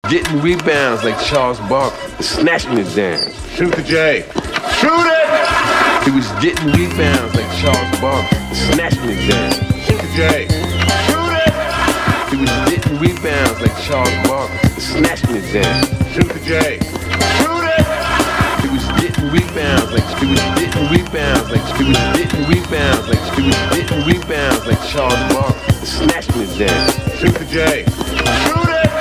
getting rebounds like Charles Barkley, snatching it down. Shoot the J. Shoot it! He was getting rebounds like Charles Barkley, snatching it down. Shoot the J. Shoot it! He was getting rebounds like Charles Barkley, snatching it down. Shoot the J. Shoot it! He was getting rebounds like he was getting rebounds like he was getting rebounds like he was getting rebounds like Charles Barkley, snatching it down. Shoot the J. Shoot it!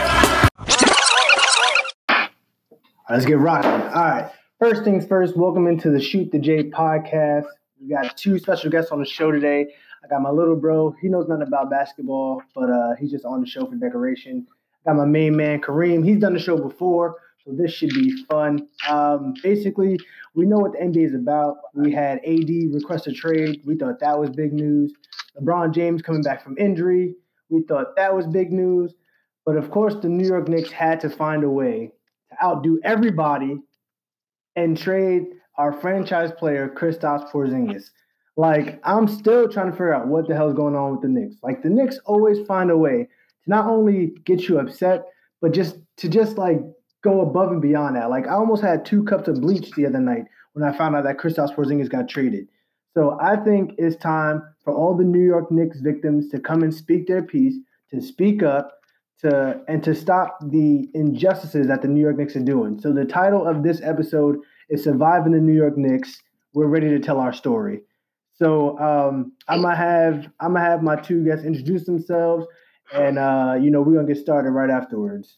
Let's get rocking. All right. First things first, welcome into the Shoot the J podcast. We got two special guests on the show today. I got my little bro. He knows nothing about basketball, but he's just on the show for decoration. I got my main man, Kareem. He's done the show before, so this should be fun. Basically, we know what the NBA is about. We had AD request a trade. We thought that was big news. LeBron James coming back from injury. We thought that was big news. But, of course, the New York Knicks had to find a way to outdo everybody and trade our franchise player, Kristaps Porzingis. Like, I'm still trying to figure out what the hell is going on with the Knicks. Like, the Knicks always find a way to not only get you upset, but just go above and beyond that. Like, I almost had 2 cups of bleach the other night when I found out that Kristaps Porzingis got traded. So I think it's time for all the New York Knicks victims to come and speak their piece, to speak up, to stop the injustices that the New York Knicks are doing. So the title of this episode is Surviving the New York Knicks. We're ready to tell our story. So I'm gonna have my 2 guests introduce themselves, and we're gonna get started right afterwards.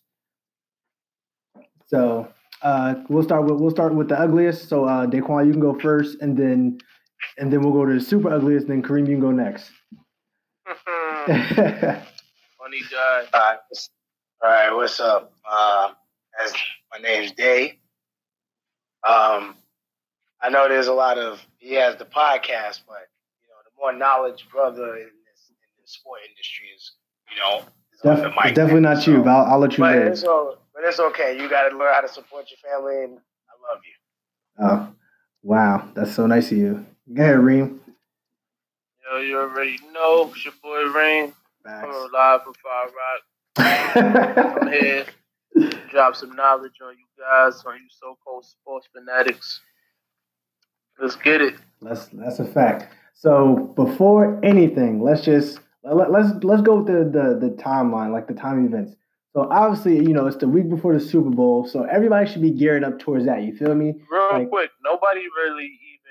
So we'll start with the ugliest. So Daquan, you can go first, and then we'll go to the super ugliest. And then Kareem, you can go next. Funny guy. All right, what's up? As my name's Day. I know there's a lot of he has the podcast, but the more knowledge brother in this sport industry is on the mic. Definitely not you, but I'll let you know. But it's okay. You got to learn how to support your family, and I love you. Oh, wow, that's so nice of you. Go ahead, Reem. You already know. It's your boy Rain. I'm live from Fire Rock. I'm here to drop some knowledge on you guys, on you so-called sports fanatics. Let's get it. That's a fact. So before anything, let's go with the timeline, like the time events. So obviously, it's the week before the Super Bowl, so everybody should be gearing up towards that. You feel me? Real quick, nobody really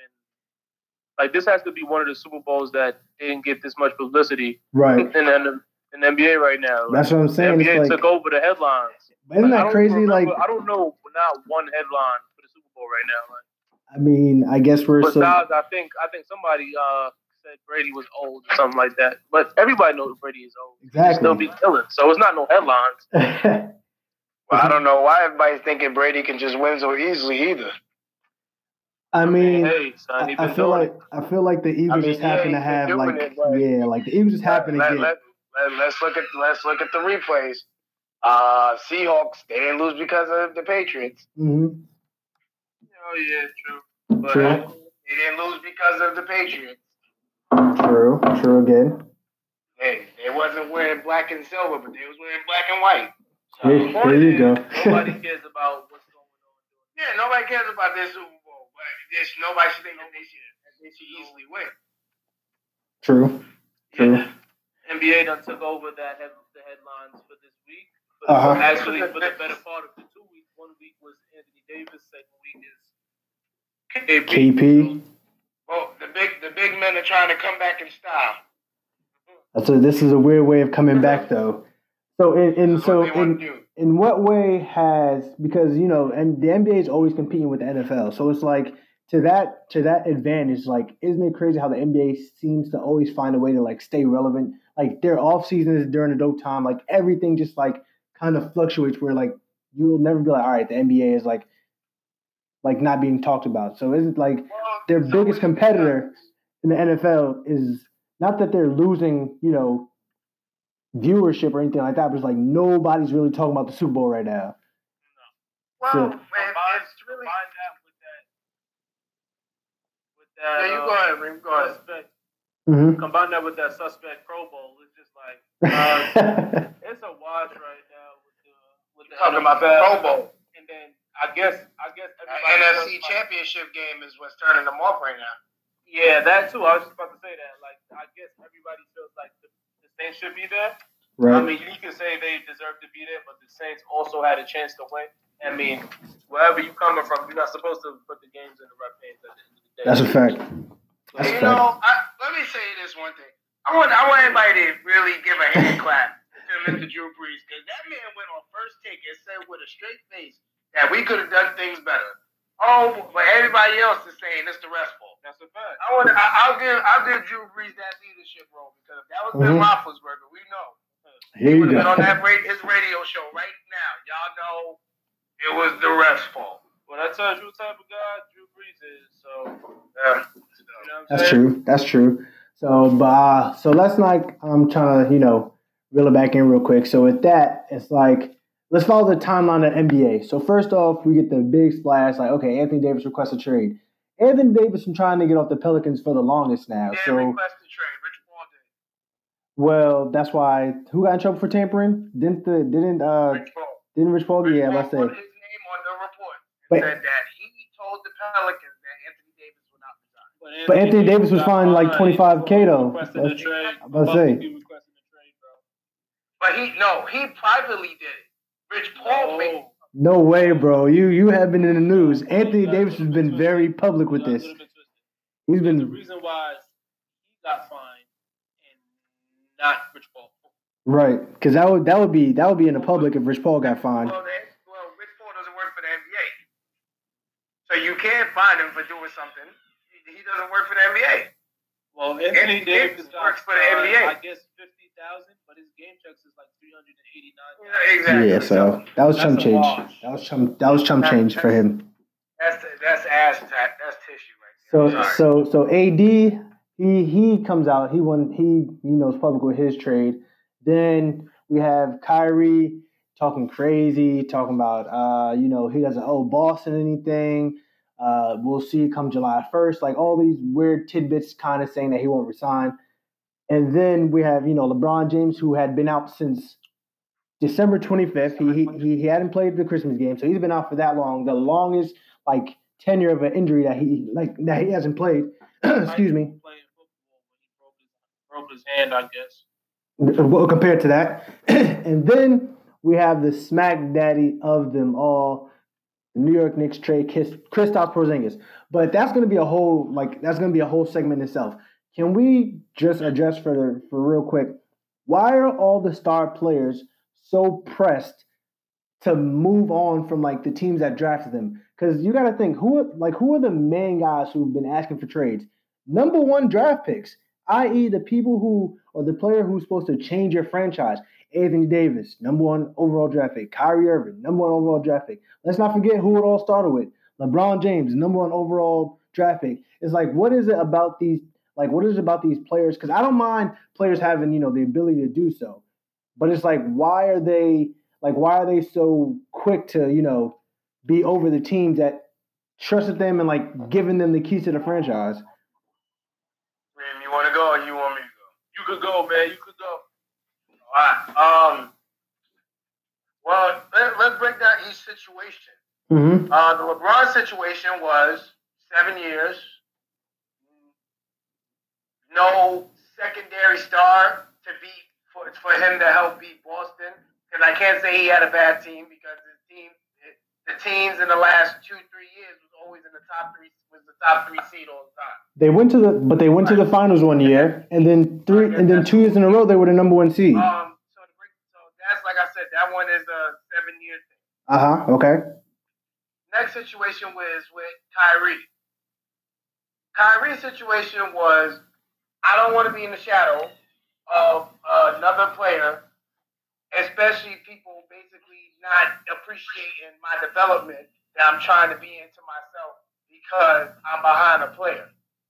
even this has to be one of the Super Bowls that didn't get this much publicity, right? In the NBA right now. That's what I'm saying. The NBA took over the headlines. Isn't that crazy? I don't know not one headline for the Super Bowl right now. I mean, I guess we're besides, I think somebody said Brady was old or something like that. But everybody knows Brady is old. Exactly. He'll still be killing. So it's not no headlines. Well, I don't know why everybody's thinking Brady can just win so easily either. I mean, hey, son, I feel like the Eagles just happen to have the Eagles just happen to get. Let's look at the replays. Seahawks, they didn't lose because of the Patriots. Mm-hmm. Oh yeah, true. But true. They didn't lose because of the Patriots. True again. Hey, they wasn't wearing black and silver, but they was wearing black and white. So there you go. Nobody cares about what's going on. Yeah, nobody cares about this Super Bowl, but nobody should think that they should easily win. True. Yeah. NBA done took over the headlines for this week. Actually, for the better part of the 2 weeks. 1 week was Anthony Davis. Second week is KP. Well, the big men are trying to come back in style. This is a weird way of coming back, though. So in what way because and the NBA is always competing with the NFL, so it's like to that advantage, like isn't it crazy how the NBA seems to always find a way to stay relevant? Like their off season is during the dope time, like everything just kind of fluctuates where you'll never be all right, the NBA is like not being talked about. So isn't their biggest competitor in the NFL is not that they're losing, viewership or anything like that, but it's nobody's really talking about the Super Bowl right now. Well, so, it's really with that. Yeah, you go ahead, Reem. Go ahead. Suspect, mm-hmm. Combine that with that suspect Pro Bowl. It's just it's a wash right now with talking about the Pro Bowl. And then I guess everybody NFC Championship game is what's turning them off right now. Yeah, that too. I was just about to say that. Like, I guess everybody feels like the Saints should be there. Right. I mean, you can say they deserve to be there, but the Saints also had a chance to win. I mean, wherever you coming from, you're not supposed to put the games in the rep hands at the end of the day. That's a fact. Let me say this one thing. I want everybody to really give a hand clap to Mr. Drew Brees, because that man went on First Take and said with a straight face that we could have done things better. Oh, but everybody else is saying it's the ref's fault. That's a fact. I'll give Drew Brees that leadership role, because if that was Ben Roethlisberger, we know. Here He you would have go. been on his radio show right now. Y'all know it was the ref's fault. Well, that tells you what type of guy Drew Brees is. So, Yeah. you know what I'm That's saying? true. That's true. So let's not. I'm trying to reel it back in real quick. So with that, it's like let's follow the timeline of NBA. So first off, we get the big splash. Like, okay, Anthony Davis requests a trade. Anthony Davis been trying to get off the Pelicans for the longest now. Yeah, So request the trade. Rich Paul did. well, that's why who got in trouble for tampering? Didn't Rich Paul. Rich Paul? Yeah, let's Paul say. put his name on the report and But- said that he told the Pelicans that Anthony Davis would not resign. But Anthony Davis was fined like $25K though. Requesting a trade. I'm about to say. He requested a trade, bro. But he privately did it. Rich Paul made it. No way, bro. You have been in the news. Anthony Davis has been very public with this. He's The been reason why he got fined and not Rich Paul. right because that would be in the public if Rich Paul got fined. Well, Rich Paul doesn't work for the NBA. So you can't fine him for doing something. He doesn't work for the NBA. Well, Anthony Davis works for the NBA. I guess 50,000, but his game checks is like 389. Yeah, exactly. Yeah, so that was chump That's a change. wash. That was chump change for him. That's tissue right there. So AD he comes out. He is public with his trade. Then we have Kyrie talking crazy, talking about he doesn't owe Boston anything. We'll see come July 1st. Like all these weird tidbits, kind of saying that he won't resign. And then we have LeBron James, who had been out since December 25th. He hadn't played the Christmas game, so he's been out for that long. The longest tenure of an injury that he hasn't played. Excuse me. Playing football when he broke his hand, I guess. Well, compared to that, and then we have the smack daddy of them all, the New York Knicks trade Kristaps Porzingis. But that's going to be a whole segment itself. Can we just address for real quick? Why are all the star players so pressed to move on from the teams that drafted them? Because you got to think who are the main guys who've been asking for trades? Number one draft picks, i.e. the people who or the player who's supposed to change your franchise. Anthony Davis, number one overall draft pick. Kyrie Irving, number one overall draft pick. Let's not forget who it all started with. LeBron James, number one overall draft pick. It's what is it about these players? Because I don't mind players having the ability to do so, but it's why are they so quick to be over the teams that trusted them and giving them the keys to the franchise? Man, you want to go or you want me to go? You could go, man. You could go. All right. Well, let's break down each situation. Mm-hmm. The LeBron situation was 7 years, no secondary star to beat for him to help beat Boston. Because I can't say he had a bad team because the teams in the last 2-3 years was always in the top three seed all the time. They went to the finals one year, and then 2 years in a row they were the number one seed. So that's like I said, that one is a 7-year thing. Okay. Next situation was with Kyrie. Kyrie's situation was, I don't want to be in the shadow of another player, especially people basically not appreciating my development that I'm trying to be into myself because I'm behind a player.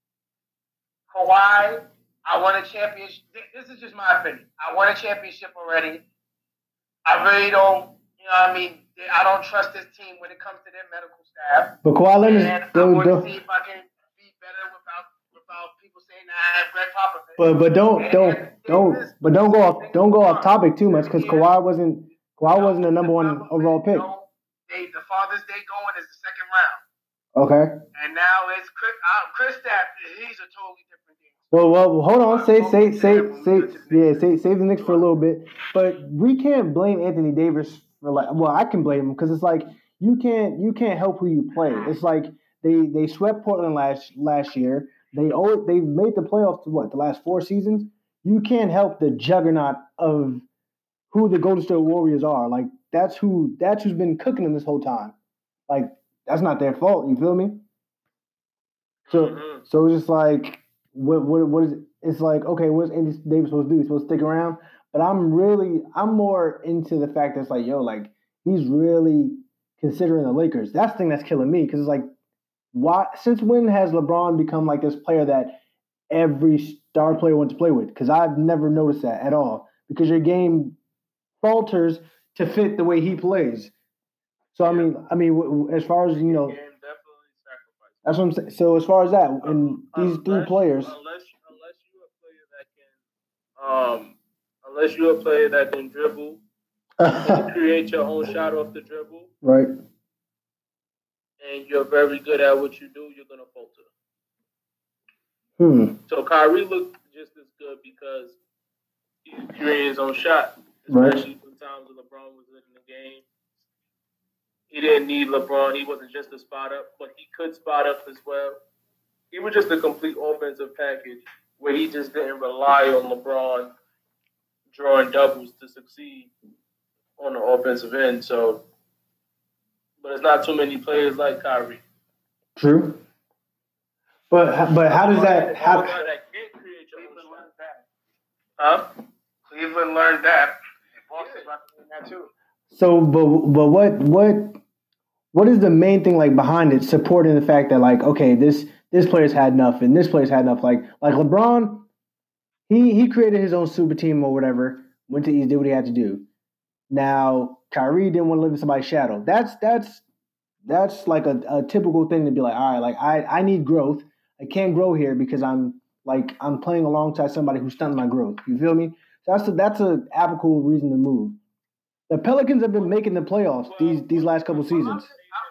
Kawhi, I won a championship. This is just my opinion. I won a championship already. I really don't, I don't trust this team when it comes to their medical staff. But Kawhi Leonard, and I want to see if I can be better without people saying that I have Greg Popovich. But don't go off topic too much because Kawhi Kawhi wasn't the number one overall pick. The farthest they going is the second round. Okay. And now it's Kristaps. He's a totally different thing. Well, hold on. Save the Knicks for a little bit. But we can't blame Anthony Davis for I can blame him because it's like you can't help who you play. It's like they swept Portland last year. They've made the playoffs the last 4 seasons. You can't help the juggernaut of who the Golden State Warriors are. Like that's who's been cooking them this whole time. Like that's not their fault. You feel me? So it's just like what is it? It's like, okay, what's Anthony Davis supposed to do? He's supposed to stick around. But I'm more into the fact that it's like, like he's really considering the Lakers. That's the thing that's killing me because it's like, why? Since when has LeBron become like this player that every star player wants to play with? Because I've never noticed that at all. Because your game falters to fit the way he plays. So I mean, as far as that's what I'm saying. So as far as that, and these 3 players, unless you're a player that can dribble, and create your own shot off the dribble, right? And you're very good at what you do, you're gonna falter. So Kyrie looked just as good because he created his own shot, especially sometimes when LeBron was in the game. He didn't need LeBron. He wasn't just a spot up, but he could spot up as well. He was just a complete offensive package where he just didn't rely on LeBron drawing doubles to succeed on the offensive end. So, but it's not too many players like Kyrie. True. But how does that happen? Huh? Cleveland learned that. Boston's about to learn that too. So, but what is the main thing like behind it, supporting the fact that like, okay, this player's had enough and this player's had enough? Like LeBron, he created his own super team or whatever, went to East, did what he had to do. Now Kyrie didn't want to live in somebody's shadow. That's like a typical thing to be like, all right, like I need growth. I can't grow here because I'm playing alongside somebody who's stunting my growth. You feel me? So that's a applicable reason to move. The Pelicans have been making the playoffs these last couple seasons.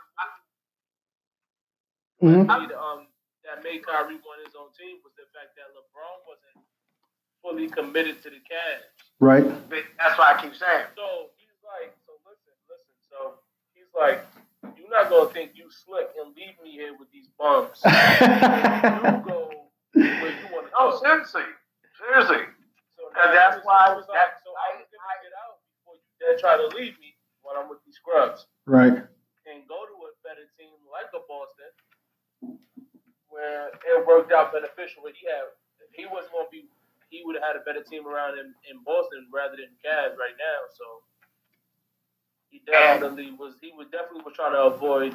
That made Kyrie want his own team was the fact that LeBron wasn't fully committed to the Cavs. Right. That's why I keep saying. So he's like, listen. So he's like, you're not gonna think you slick and leave me here with these bums. You go where you want to go. Oh, seriously. So that's why. I was gonna get out before you dare try to leave me when I'm with these scrubs. Right. And go to a better team like a Boston, where it worked out beneficial. He would have had a better team around him in Boston rather than Cavs right now. So he definitely was trying to avoid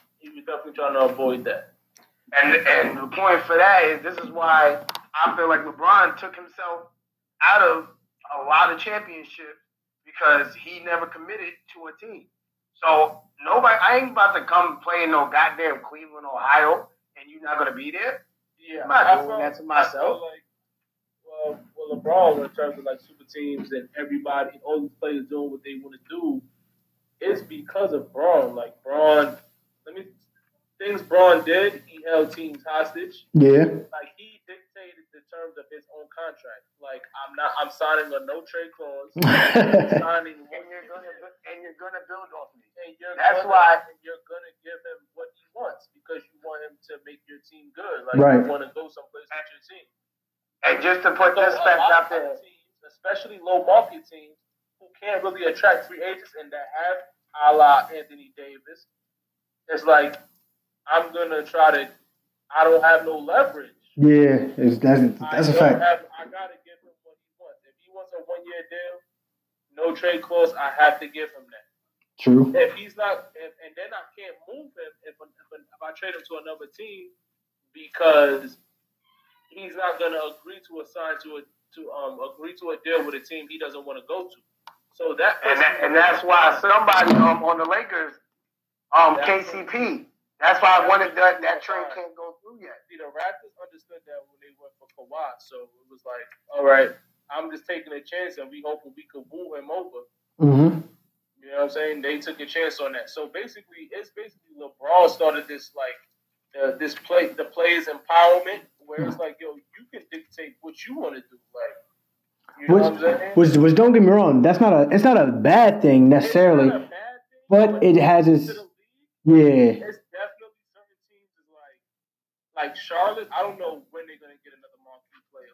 that. And the point for that is this is why I feel like LeBron took himself out of a lot of championships because he never committed to a team. So I ain't about to come play in no goddamn Cleveland, Ohio, and you're not gonna be there. Yeah, I'm not doing that to myself. Well, LeBron, in terms of like super teams and everybody, all these players doing what they want to do, it's because of Braun. Like Braun, things Braun did, he held teams hostage. Yeah. Like he dictated the terms of his own contract. Like I'm signing a no trade clause. And you're gonna build off me. That's why you're gonna give him what he wants because you want him to make your team good. Like right. You want to go someplace with your team. And just to put this fact out there, teams, especially low market teams who can't really attract free agents and that have a la Anthony Davis, it's like I'm gonna try to. I don't have no leverage. Yeah, that's a fact. I gotta give him what he wants. If he wants a 1-year deal, no trade clause, I have to give him that. True. If he's not, and then I can't move him if I trade him to another team because he's not gonna agree to agree to a deal with a team he doesn't want to go to. So that's why somebody on the Lakers, KCP. That's why I wanted that trade can't go through yet. See, the Raptors understood that when they went for Kawhi, so it was like, all right, I'm just taking a chance, and we hoping we could woo him over. Mm-hmm. You know what I'm saying? They took a chance on that. So basically, LeBron started this the players empowerment, where it's like, yo, you can dictate what you want to do, like, you know what I'm saying? Which don't get me wrong, it's not a bad thing necessarily, It's not a bad thing, but it has its It's definitely certain teams is like Charlotte. I don't know when they're gonna get another marquee player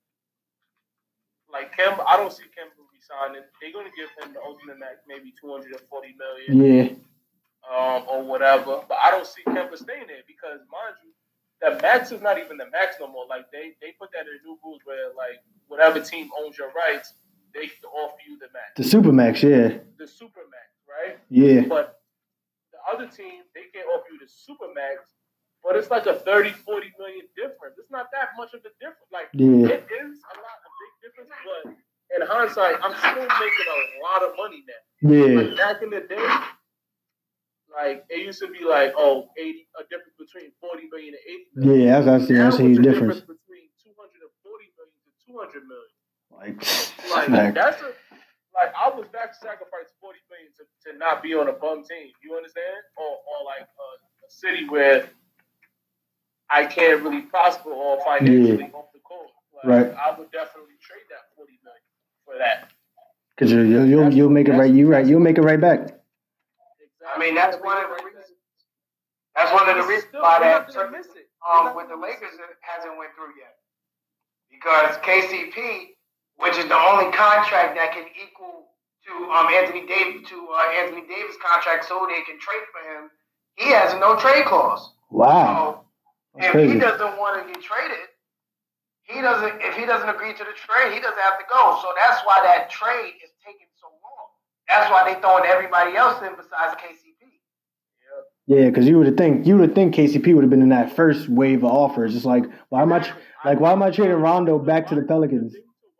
like Kemba. I don't see Kemba resigning. They're gonna give him the ultimate max, maybe $240 million. Yeah. Or whatever. But I don't see Kemba staying there because, mind you, the max is not even the max no more. Like they put that in new rules where like whatever team owns your rights, they can offer you the max. The super max, yeah. The super max, right? Yeah. But the other team, they can't offer you the super max, but it's like a 30-40 million difference. It's not that much of a difference. Like it is a big difference, but in hindsight, I'm still making a lot of money now. Yeah. Like back in the day, like it used to be like, a difference between 40 million and 80 million. Yeah, that's a huge difference. Between 240 million to 200 million. Like that's I was back to sacrifice 40 million to not be on a bum team. You understand? Or like a city where I can't really prosper or financially off the court. Right. I would definitely trade that 40 million for that. Because you'll make it right. You'll make it right back. I mean, that's one of the reasons. That's one of the reasons why that with the Lakers it hasn't went through yet, because KCP, which is the only contract that can equal to Anthony Davis' contract, so they can trade for him, he has a no trade clause. Wow. So if he doesn't want to get traded, if he doesn't agree to the trade, he doesn't have to go. So that's why that trade is taking so long. That's why they throwing everybody else in besides KCP. Yeah, because you would think KCP would have been in that first wave of offers. It's like, why am I trading Rondo back to the Pelicans?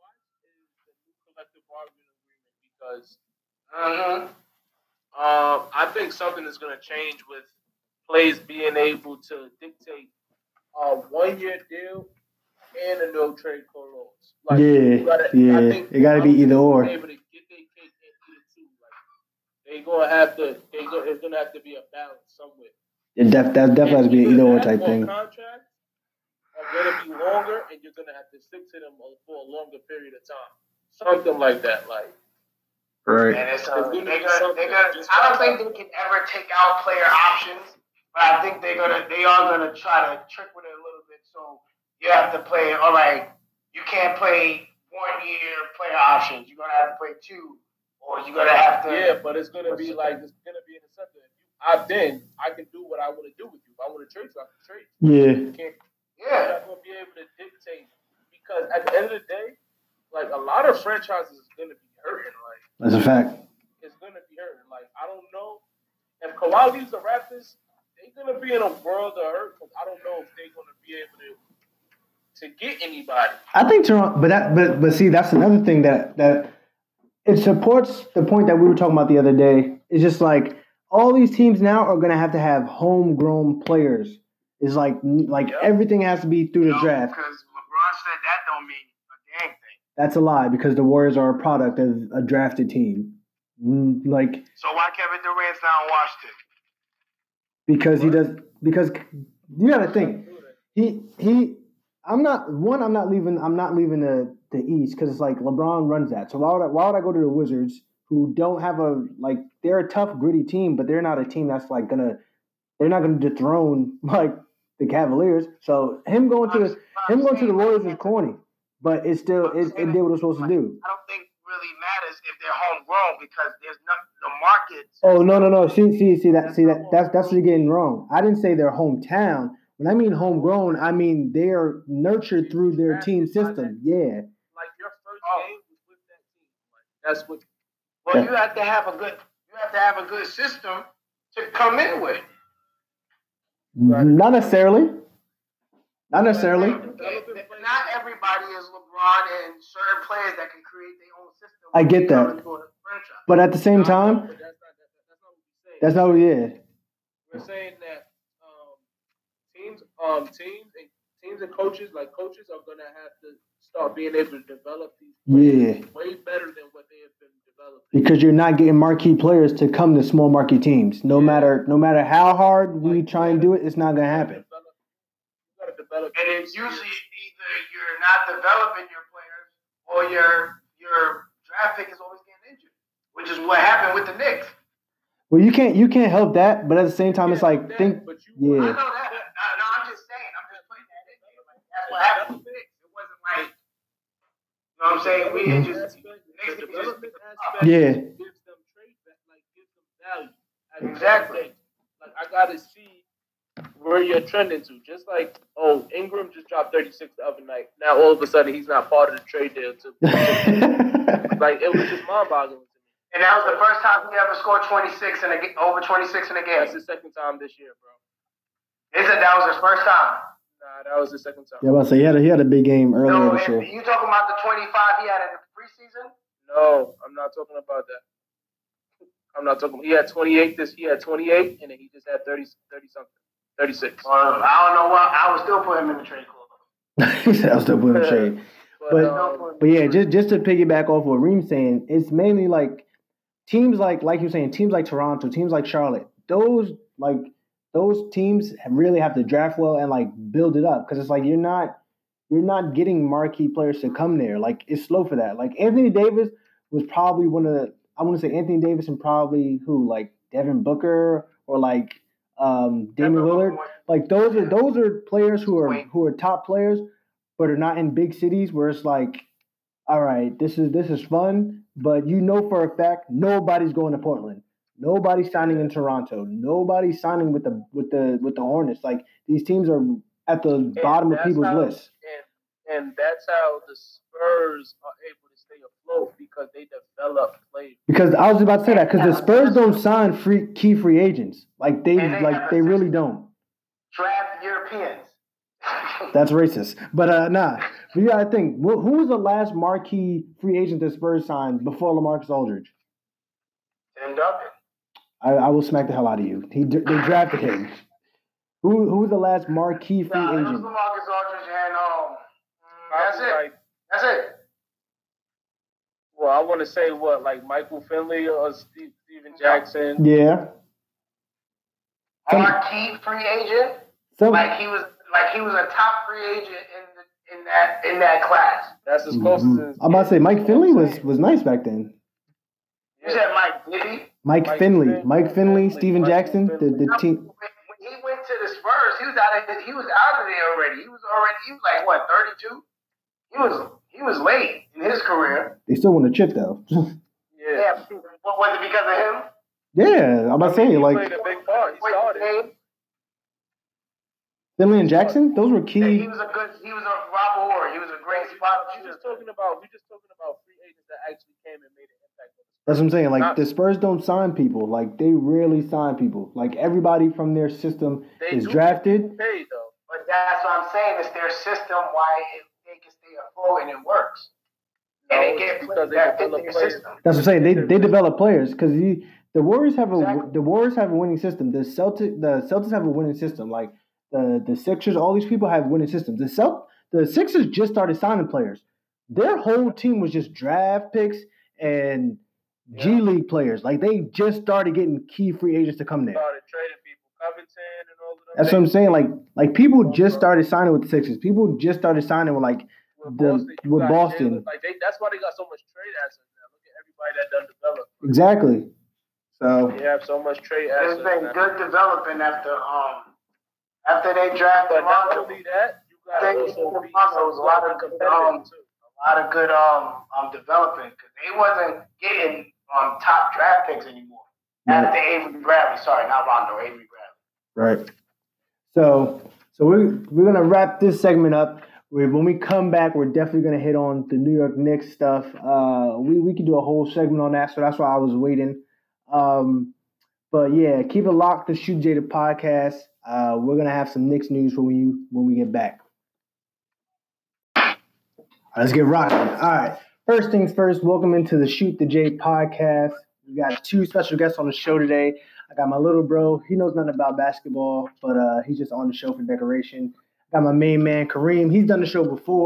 Because I think something is going to change with players being able to dictate a 1-year deal and a no trade clause. Like, it got to be either or. It's gonna have to be a balance somewhere. That definitely has to be an either or type thing. Contracts are gonna be longer, and you're gonna have to stick to them for a longer period of time. Something like that, like. Right. And I don't think they can ever take out player options, but I think they are gonna try to trick with it a little bit. So you have to play. All right, you can't play 1-year player options. You're gonna have to play 2. Or you're gonna have to. Yeah, but it's gonna be like it's gonna be an incentive. I can do what I want to do with you. If I want to trade you, I can trade you. Yeah. You're not gonna be able to dictate, because at the end of the day, like a lot of franchises is gonna be hurting. Like that's a fact. It's gonna be hurting. Like I don't know if Kawhi leaves the Raptors, they're gonna be in a world of hurt. Because I don't know if they're gonna be able to get anybody. I think Toronto, but see, that's another thing that. It supports the point that we were talking about the other day. It's just like all these teams now are going to have homegrown players. It's like everything has to be through the draft. Because LeBron said that don't mean a dang thing. That's a lie, because the Warriors are a product of a drafted team. So why Kevin Durant's now in Washington? Because you got to think I'm not leaving the East, because it's like LeBron runs that. So why would I go to the Wizards, who don't have they're a tough, gritty team, but they're not a team that's they're not gonna dethrone like the Cavaliers. So him going to the Warriors is corny, but it did what it was supposed to do. I don't think it really matters if they're homegrown, because there's not the markets. Oh no. See that's what you're getting wrong. I didn't say their hometown. When I mean homegrown, I mean they are nurtured through their team system. Yeah. Like your first game was with that team. Like that's what. Well, you have to have a good system to come in with. Not necessarily. Not everybody is LeBron, and certain players that can create their own system. I get that. But at the same time, that's not what we is. We're saying that teams and coaches are gonna have to start being able to develop these players way better than what they have been developing. Because you're not getting marquee players to come to small marquee teams. No matter how hard we try and do it, it's not gonna happen. You gotta develop. And it's usually either you're not developing your players or your draft pick is always getting injured, which is what happened with the Knicks. Well, you can't help that, but at the same time, it's like I know that. No, I'm just saying. I'm just putting that in there. Like, that's what happened with the Knicks. It wasn't like, you know what I'm saying? We didn't just. The development aspect gives them trade, gives them value. Exactly. Like I gotta see where you're trending to. Just like, Ingram just dropped 36 the other night. Now all of a sudden he's not part of the trade deal. Like it was just mind-boggling to me. And that was the first time he ever scored 26 over 26 in a game. That's his second time this year, bro. They said that was his first time. Nah, that was his second time. Yeah, I was say he had a big game earlier this year. You talking about the 25 he had in the preseason? No, I'm not talking about that. I'm not talking. He had 28 and then he just had 30 something, 36. I don't know why. I would still put him in the trade club. I'll still put him in trade. But yeah, just to piggyback off what Reem's saying, it's mainly like teams like you're saying, teams like Toronto, teams like Charlotte. Those teams really have to draft well and like build it up because it's like you're not getting marquee players to come there. Like it's slow for that. Like Anthony Davis was probably one of the. I want to say Anthony Davis and probably who like Devin Booker or like Damian Lillard. Like those are players who are top players, but are not in big cities where it's like, all right, this is fun, but you know for a fact nobody's going to Portland. Nobody's signing in Toronto. Nobody's signing with the Hornets. Like these teams are at the bottom of people's lists. And that's how the Spurs are able to stay afloat because they develop players. Because I was about to say that because the Spurs don't sign key free agents. Like they really don't. Draft Europeans. That's racist. But nah. But you gotta think, who was the last marquee free agent the Spurs signed before LaMarcus Aldridge? Tim Duncan. I will smack the hell out of you. They drafted him. Who was the last marquee free agent? It was LaMarcus Aldridge and That's it. Well, I want to say like Michael Finley or Steven Jackson. Yeah. Marquee free agent. Like he was a top free agent in that class. That's as close as. I'm about to say Mike Finley was nice back then. You said Mike Bibby? Mike Finley, Steven Jackson, the team. When he went to the Spurs, he was out of there already. He was like what, 32? He was late in his career. They still won a chip though. Yeah. What was it because of him? Yeah, I'm about to say he like played a big part. He started. Finley and Jackson, those were key. Yeah, he was a Rob Orr. He was a great spot. We're just talking about free agents that actually came and made an impact. That's what I'm saying. Like the Spurs don't sign people. Like they rarely sign people. Like everybody from their system is drafted. Paid, though. But that's what I'm saying. It's their system. Why they can stay afloat and it works. And they get players that fit their system. That's what I'm saying. They develop players because the Warriors have a winning system. The Celtics have a winning system. Like the Sixers, all these people have winning systems. The Sixers just started signing players. Their whole team was just draft picks and G League players. Like they just started getting key free agents to come there. Started trading people, Covington and all of them. That's what I'm saying. Like people just started signing with the Sixers. People just started signing with Boston. That's why they got so much trade assets now. Look at everybody that done develop. Exactly. So they have so much trade assets. There's been good development after they drafted. But not only that, you got also a lot of good development because they wasn't getting top draft picks anymore. After Avery Bradley, sorry, not Rondo, Avery Bradley. Right. So we're gonna wrap this segment up. When we come back, we're definitely gonna hit on the New York Knicks stuff. We could do a whole segment on that, so that's why I was waiting. But yeah, keep it locked to Shoot Jada podcast. We're gonna have some Knicks news when we get back. All right, let's get rocking. All right. First things first, welcome into the Shoot the J podcast. We got two special guests on the show today. I got my little bro. He knows nothing about basketball, but he's just on the show for decoration. I got my main man, Kareem. He's done the show before,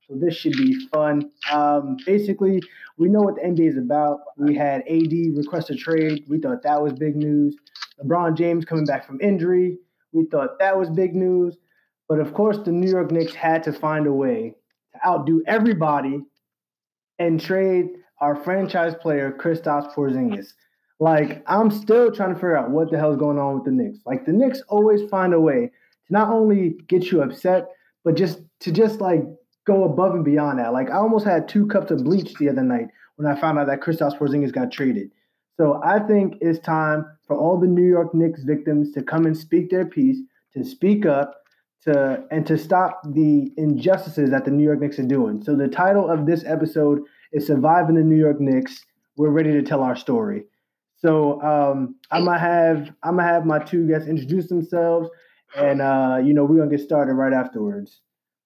So this should be fun. Basically, we know what the NBA is about. We had AD request a trade. We thought that was big news. LeBron James coming back from injury. We thought that was big news. But of course, the New York Knicks had to find a way to outdo everybody and trade our franchise player, Kristaps Porzingis. Like, I'm still trying to figure out what the hell is going on with the Knicks. Like, the Knicks always find a way to not only get you upset, but just go above and beyond that. Like, I almost had 2 cups of bleach the other night when I found out that Kristaps Porzingis got traded. So I think it's time for all the New York Knicks victims to come and speak their piece, to speak up, to stop the injustices that the New York Knicks are doing. So the title of this episode is Surviving the New York Knicks. We're ready to tell our story. So I'm gonna have my 2 guests introduce themselves, and we're gonna get started right afterwards.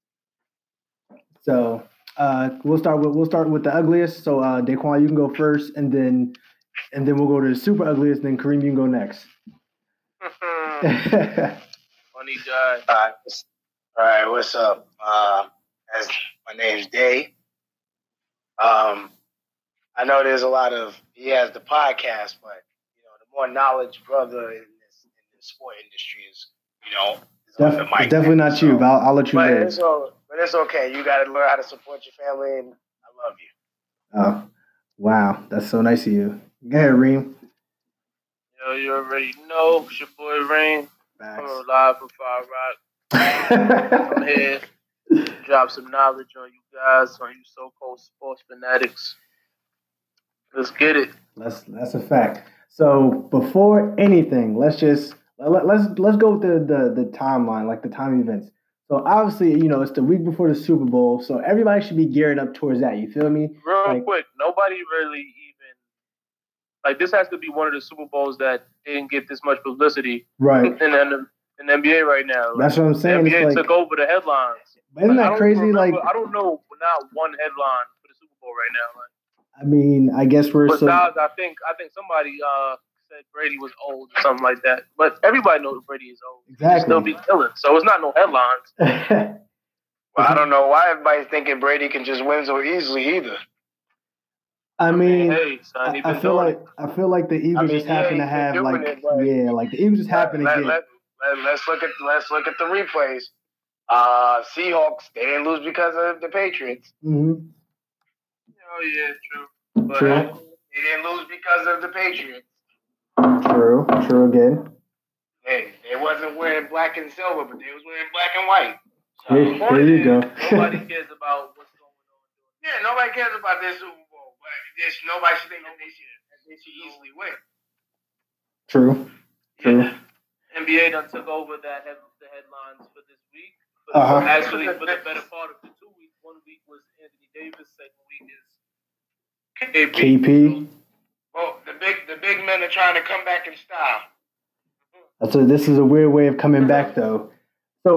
So we'll start with the ugliest. So Daquan, you can go first, and then we'll go to the super ugliest. And then Kareem, you can go next. Funny guy. All right, what's up? As my name's Day. I know there's a lot of he has the podcast, but the more knowledge brother in this sport industry is is on the mic. Definitely not you, but I'll let you know. But it's okay. You got to learn how to support your family, and I love you. Oh, wow, that's so nice of you. Go ahead, Reem. You already know. It's your boy Rain. Coming live from Far Rock. I'm here. Drop some knowledge on you guys, on you so-called sports fanatics. Let's get it. That's a fact. So before anything, let's go with the timeline, like the time events. So obviously, it's the week before the Super Bowl, so everybody should be gearing up towards that. You feel me? Real quick, nobody really even this has to be one of the Super Bowls that didn't get this much publicity, right? In the NBA right now. That's what I'm saying. The NBA took over the headlines. Isn't that crazy? I don't know not one headline for the Super Bowl right now. I mean, I guess we're besides, I think somebody said Brady was old or something like that. But everybody knows Brady is old. Exactly. He'll still be killing. So it's not no headlines. Well, I don't know why everybody's thinking Brady can just win so easily either. I mean, hey, son, I feel like the Eagles just happen to have the Eagles just happen to get. Let's look at the replays. Seahawks, they didn't lose because of the Patriots. Mm-hmm. Oh yeah, true. But true. They didn't lose because of the Patriots. True again. Hey, they wasn't wearing black and silver, but they was wearing black and white. So, there you go. Nobody cares about what's going on. Yeah, nobody cares about this Super Bowl, but nobody should think that they should easily win. True. Yeah. NBA done took over the headlines for this week. Actually, for the better part of the 2 weeks. 1 week was Anthony Davis. Second week is KP. Well, the big men are trying to come back in style. This is a weird way of coming back, though. So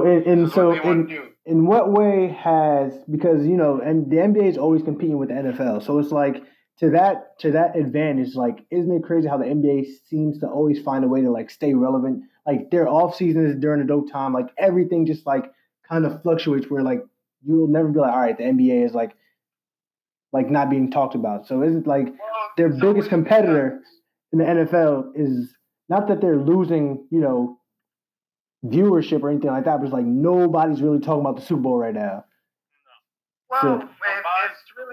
in what way because and the NBA is always competing with the NFL, so it's like to that advantage, like, isn't it crazy how the NBA seems to always find a way to stay relevant? Like, their off season is during the dope time, like everything just kind of fluctuates where you'll never be all right, the NBA is like not being talked about. So isn't their biggest competitor in the NFL is not that they're losing, viewership or anything like that, but it's nobody's really talking about the Super Bowl right now. Well, so, it's really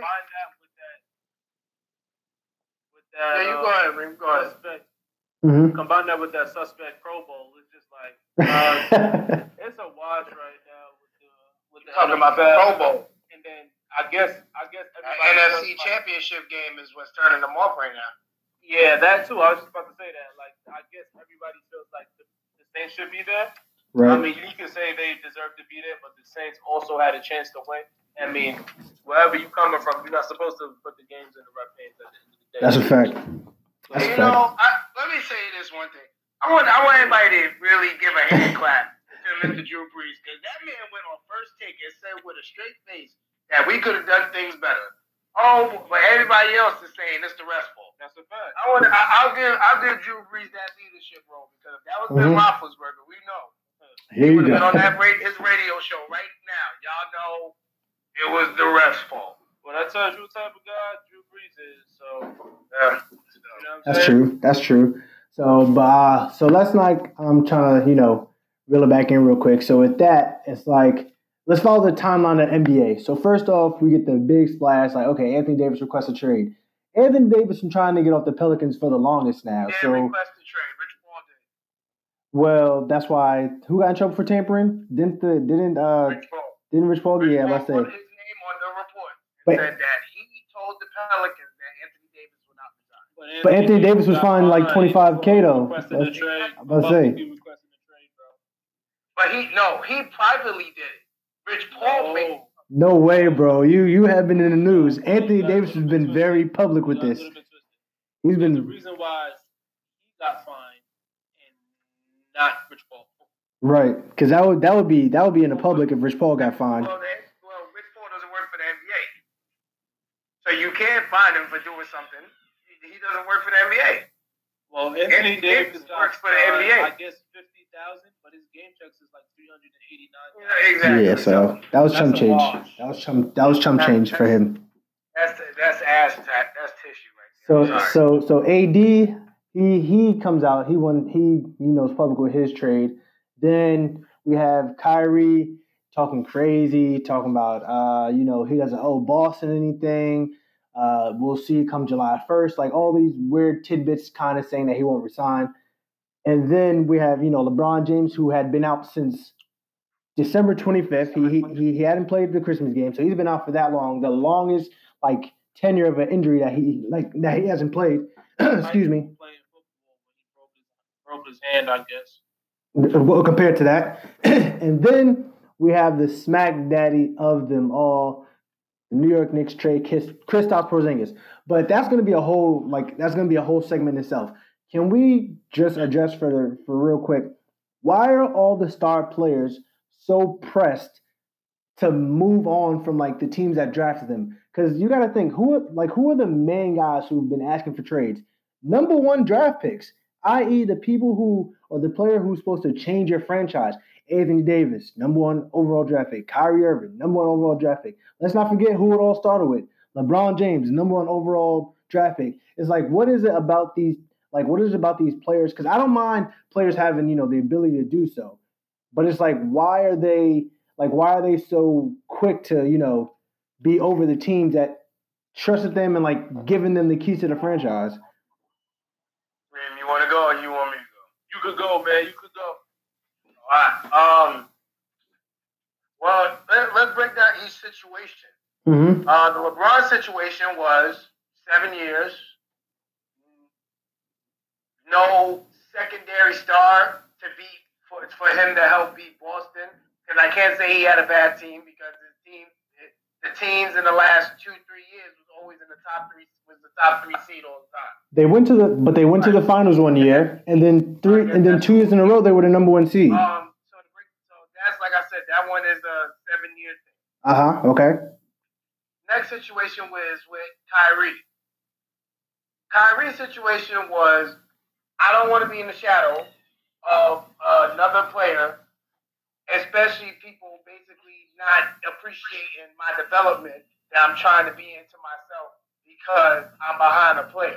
with that. Yeah, you go ahead, Reem. Go ahead. Mm-hmm. Combine that with that suspect Pro Bowl. It's just it's a wash right now with the talking about the Pro Bowl. And then I guess NFC Championship game is what's turning them off right now. Yeah, that too. I was just about to say that. I guess everybody feels like the Saints should be there. Right. I mean, you can say they deserve to be there, but the Saints also had a chance to win. I mean, wherever you're coming from, you're not supposed to put the games in the ref hands at the end of the day. That's a fact. Let me say this one thing. I want everybody to really give a hand clap to Mr. Drew Brees, because that man went on First Take and said with a straight face that we could have done things better. Oh, but everybody else is saying it's the ref's fault. That's a fact. I'll give Drew Brees that leadership role, because if that was Ben Roethlisberger, we know. Here He you would have go. been on his radio show right now. Y'all know it it was the ref's fault. Well, that tells you what type of guy Drew Brees is. So, yeah. That's true. That's true. So, so let's I'm trying to, reel it back in real quick. So with that, it's like, let's follow the timeline of NBA. So first off, we get the big splash, like, okay, Anthony Davis requests a trade. Anthony Davis been trying to get off the Pelicans for the longest now. He didn't request a trade. Rich Paul did. Well, that's why, who got in trouble for tampering? Didn't Rich Paul. Didn't Rich Paul? Yeah, let's say. Put his name on the report and said that he told the Pelicans that Anthony Davis would not resign. But Anthony Davis was fined like $25K though. I'm about to say. But he privately did it. Rich Paul made it. No way, bro. You have been in the news. Anthony Davis has been very public with this. He's been the reason why he got fined and not Rich Paul. Right, because that would be in the public if Rich Paul got fined. Well, Rich Paul doesn't work for the NBA, so you can't fine him for doing something. He doesn't work for the NBA. Well, Anthony Davis works for the NBA. I guess 50,000, but his game checks is like 389. Exactly. Yeah, so that was chump change. That was chump change for him. That's tissue right there. So AD he comes out. He is public with his trade. Then we have Kyrie talking crazy, talking about he doesn't owe Boston anything. We'll see come July 1st. Like all these weird tidbits, kind of saying that he won't resign. And then we have LeBron James, who had been out since December 25th. He hadn't played the Christmas game, so he's been out for that long. The longest tenure of an injury that he hasn't played. Excuse me. Playing football when he broke his hand, I guess. Well, compared to that, and then we have the smack daddy of them all, the New York Knicks trade Kristaps Porzingis. But that's going to be a whole segment itself. Can we just address for real quick? Why are all the star players so pressed to move on from the teams that drafted them? Because you got to think who are the main guys who've been asking for trades? Number one draft picks, i.e. the people who or the player who's supposed to change your franchise. Anthony Davis, number one overall draft pick. Kyrie Irving, number one overall draft pick. Let's not forget who it all started with. LeBron James, number one overall draft pick. It's what is it about these players? Because I don't mind players having, the ability to do so. But it's why are they so quick to, be over the teams that trusted them and giving them the keys to the franchise? Man, you want to go or you want me to go? You could go, man. You could go. All right. Well, let's break down each situation. Mm-hmm. The LeBron situation was 7 years, no secondary star to beat for him to help beat Boston. Because I can't say he had a bad team because the teams in the last 2-3 years was always in the top three seed all the time. They went to the finals one year, and then 2 years in a row they were the number one seed. So that's like I said, that one is a 7-year thing. Okay. Next situation was with Kyrie. Kyrie's situation was, I don't want to be in the shadow of another player, especially people basically not appreciating my development that I'm trying to be into myself because I'm behind a player.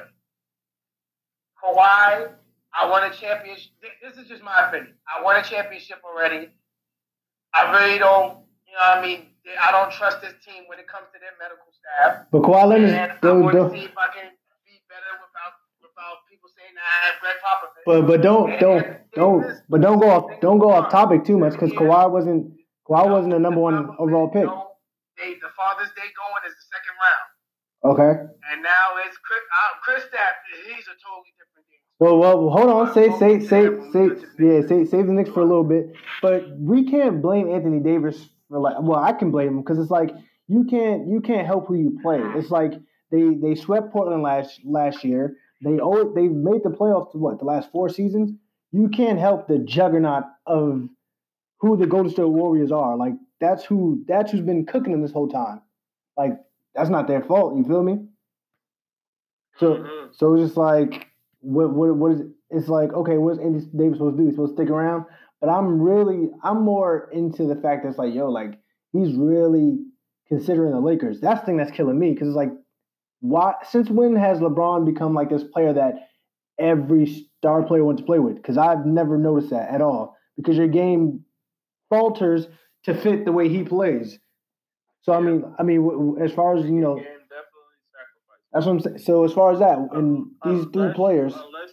Kawhi, I won a championship. This is just my opinion. I won a championship already. I really don't, I don't trust this team when it comes to their medical staff. But Kawhi Leonard, I want to see if I can be better without people saying that I have Greg Popovich. But don't go off topic too much because Kawhi wasn't the number one overall pick. The Father's Day going is the second round. Okay. And now it's Kristaps. He's a totally different game. Well, hold on. Save the Knicks for a little bit. But we can't blame Anthony Davis for I can blame him because it's you can't help who you play. It's they swept Portland last year. They've made the playoffs the last 4 seasons. You can't help the juggernaut of who the Golden State Warriors are. That's who's been cooking them this whole time. That's not their fault. You feel me? So it's just what is it? It's okay, what's Anthony Davis supposed to do? He's supposed to stick around. But I'm more into the fact that he's really considering the Lakers. That's the thing that's killing me because it's like, why? Since when has LeBron become like this player that every star player wants to play with? Because I've never noticed that at all. Because your game falters to fit the way he plays. So I mean, as far as you know, that's what I'm saying. So as far as that, and these three players,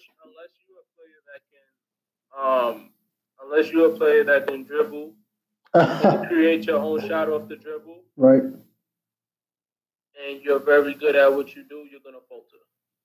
unless you're a player that can dribble, and create your own shot off the dribble, right? And you're very good at what you do, you're gonna falter.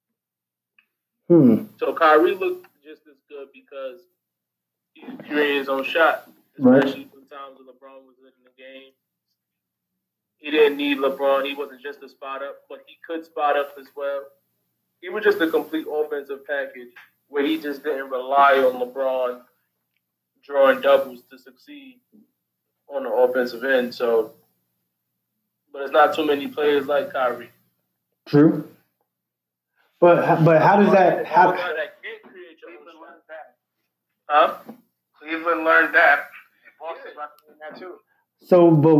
So Kyrie looked just as good because he's creating his own shot, especially when times when LeBron was in the game. He didn't need LeBron. He wasn't just a spot up, but he could spot up as well. He was just a complete offensive package where he just didn't rely on LeBron drawing doubles to succeed on the offensive end. So, but it's not too many players like Kyrie. True. But how does that happen? Huh? Cleveland learned that. Boston's about to learn that too. So, but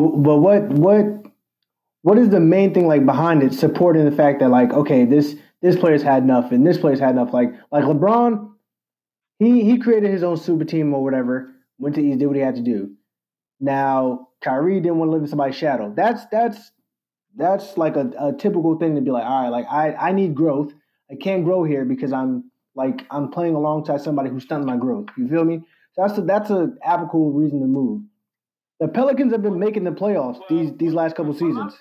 what is the main thing like behind it, supporting the fact that like, okay, this player's had enough and this player's had enough? Like LeBron, he created his own super team or whatever, went to East, did what he had to do. Now Kyrie didn't want to live in somebody's shadow. That's like a typical thing to be like, all right, like I need growth. I can't grow here because I'm playing alongside somebody who's stunting my growth. You feel me? So that's a applicable reason to move. The Pelicans have been making the playoffs these last couple seasons.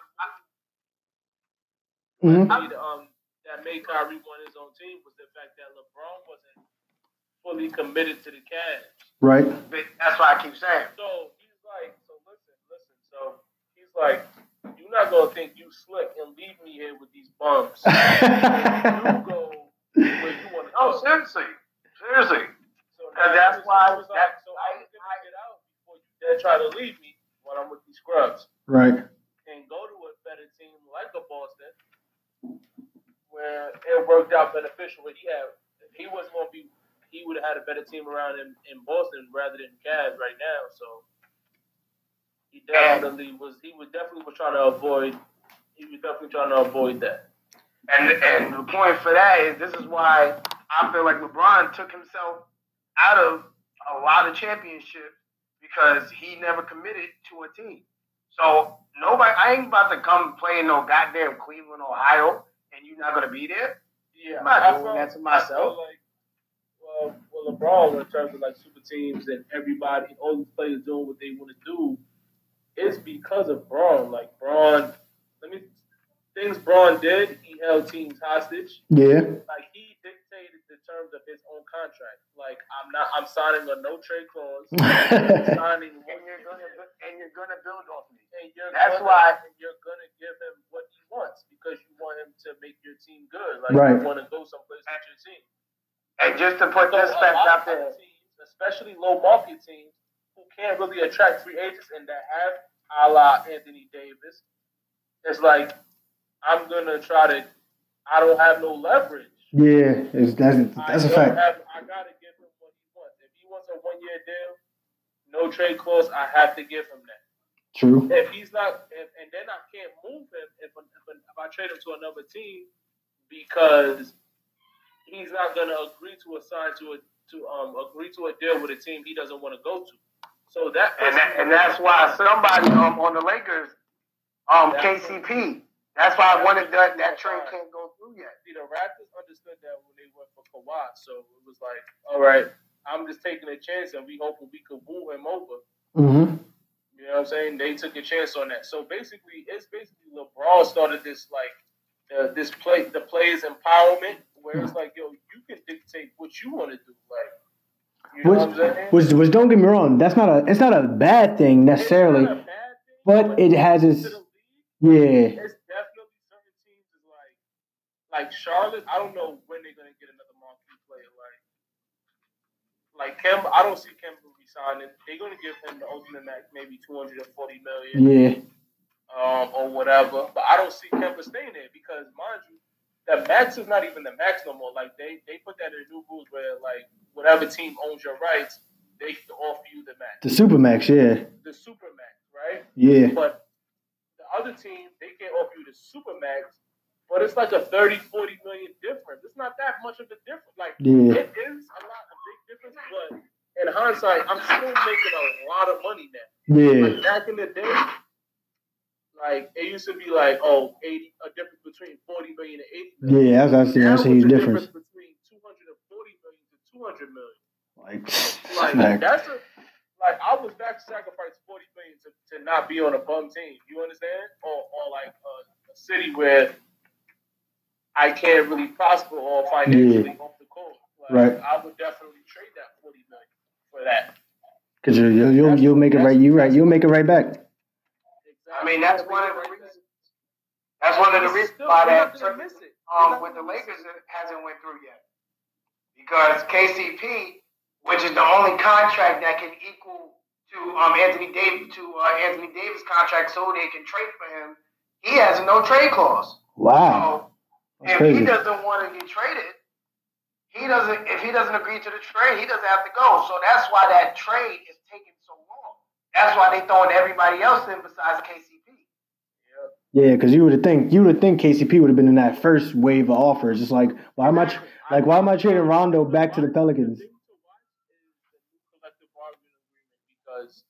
That made Kyrie want his own team was the fact that LeBron wasn't fully committed to the Cavs. Right. That's why I keep saying. So he's like, listen. So he's like, you're not gonna think you slick and leave me here with these bums. You go where you want to go. Oh, seriously. So that's why. So I was gonna get out before you dare try to leave me when I'm with these scrubs. Right. And go to a better team like a Boston, where it worked out beneficial. He would have had a better team around him in Boston rather than Cavs right now. So he definitely was trying to avoid that. And the point for that is this is why I feel like LeBron took himself out of a lot of championships because he never committed to a team. So I ain't about to come play in no goddamn Cleveland, Ohio, and you're not gonna be there. Yeah, I'm not doing that to myself. Well, LeBron, in terms of like super teams and everybody, all these players doing what they want to do, it's because of Braun. Like Braun, things Braun did, he held teams hostage. Yeah. Like he dictated the terms of his own contract. Like I'm signing a no trade clause. And you're gonna build off me. That's why you're gonna give him what he wants because you want him to make your team good. Like right. You want to go someplace with your team. And just to put this fact out there, teams, especially low market teams who can't really attract free agents and that have a la Anthony Davis, it's like I'm gonna try to. I don't have no leverage. Yeah, that's a fact. I gotta give him what he wants. If he wants a 1-year deal, no trade clause, I have to give him that. True. If he's not, and then I can't move him if I trade him to another team because he's not gonna agree to agree to a deal with a team he doesn't want to go to. So that's why somebody on the Lakers, KCP. That's why I wanted that trade can't go through yet. See, the Raptors understood that when they went for Kawhi, so it was like, all right, I'm just taking a chance, and we hoping we could woo him over. Mm-hmm. You know what I'm saying? They took a chance on that. So basically, LeBron started this like the players empowerment, where it's like, yo, you can dictate what you want to do, like. You know what I'm saying? Which don't get me wrong, it's not a bad thing necessarily, it's not a bad thing, but it has its It's definitely certain teams is like Charlotte. I don't know when they're gonna get another marquee player like Kemba. I don't see Kemba resigning. They're gonna give him the ultimate max, maybe $240 million. Yeah. Or whatever, but I don't see Kemba staying there because, mind you, the max is not even the max no more. Like they put that in new rules where like whatever team owns your rights, they can offer you the max. The super max, yeah. The super max, right? Yeah. But the other team, they can't offer you the super max, but it's like a 30, 40 million difference. It's not that much of a difference. Like it is a big difference, but in hindsight, I'm still making a lot of money now. Yeah. Like back in the day, like it used to be like, a difference between 40 million and 80 million. Yeah, that's a huge difference. Between 240 million to 200 million. Like that's I was back to sacrifice 40 million to not be on a bum team. You understand? Or like a city where I can't really prosper or financially off the court. Right. I would definitely trade that 40 million for that. Because you'll make it right. You'll make it right back. Exactly. I mean, that's one of the reasons. That's one of the reasons why that with the Lakers it hasn't went through yet. Because KCP, which is the only contract that can equal to Anthony Davis' contract, so they can trade for him, he has a no trade clause. Wow. So if he doesn't want to get traded, if he doesn't agree to the trade, he doesn't have to go. So that's why that trade is taking so long. That's why they throwing everybody else in besides KCP. Yeah, because you would think KCP would have been in that first wave of offers. It's like why am I trading Rondo back to the Pelicans? Because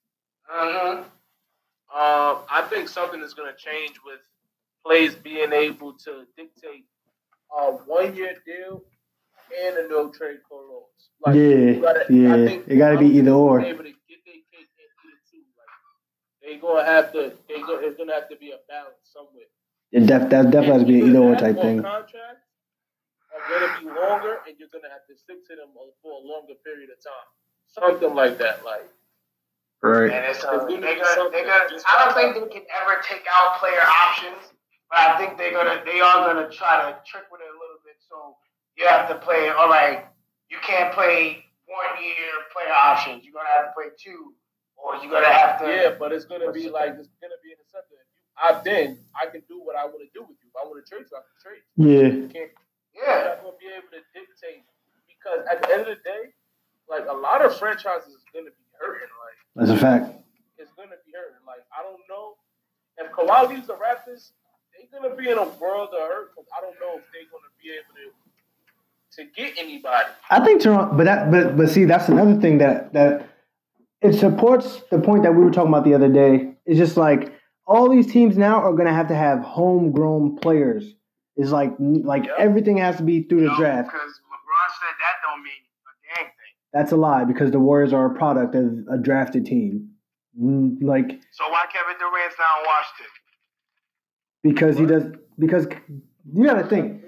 I think something is going to change with players being able to dictate a 1-year deal and a no trade clause. Like, it got to be either or. Able to get their cake and eat it too. Like, it's gonna have to be a balance somewhere. That definitely has to be an either or type thing. Contracts are gonna be longer, and you're gonna have to stick to them for a longer period of time. Something like that, like. Right. And I don't think they can ever take out player options, but I think they are gonna try to trick with it a little bit. So you have to play. All right, you can't play 1-year player options. You're gonna have to play 2, or you're gonna have to. Yeah, but it's gonna be like it's gonna be an incentive. If you opt in, I can do what I want to do with you. If I want to trade you, I can trade you. Yeah. You're not gonna be able to dictate because at the end of the day, like a lot of franchises is gonna be hurting. Like that's a fact. It's gonna be hurting. Like I don't know if Kawhi leaves the Raptors, they're gonna be in a world of hurt. Because I don't know if they're gonna be able to get anybody. I think Toronto, but see, that's another thing that it supports the point that we were talking about the other day. It's just like all these teams now are gonna have to have homegrown players. It's like everything has to be through the draft. Because LeBron said that don't mean a dang thing. That's a lie because the Warriors are a product of a drafted team. So why Kevin Durant's not on Washington? Because he does. Because you got to think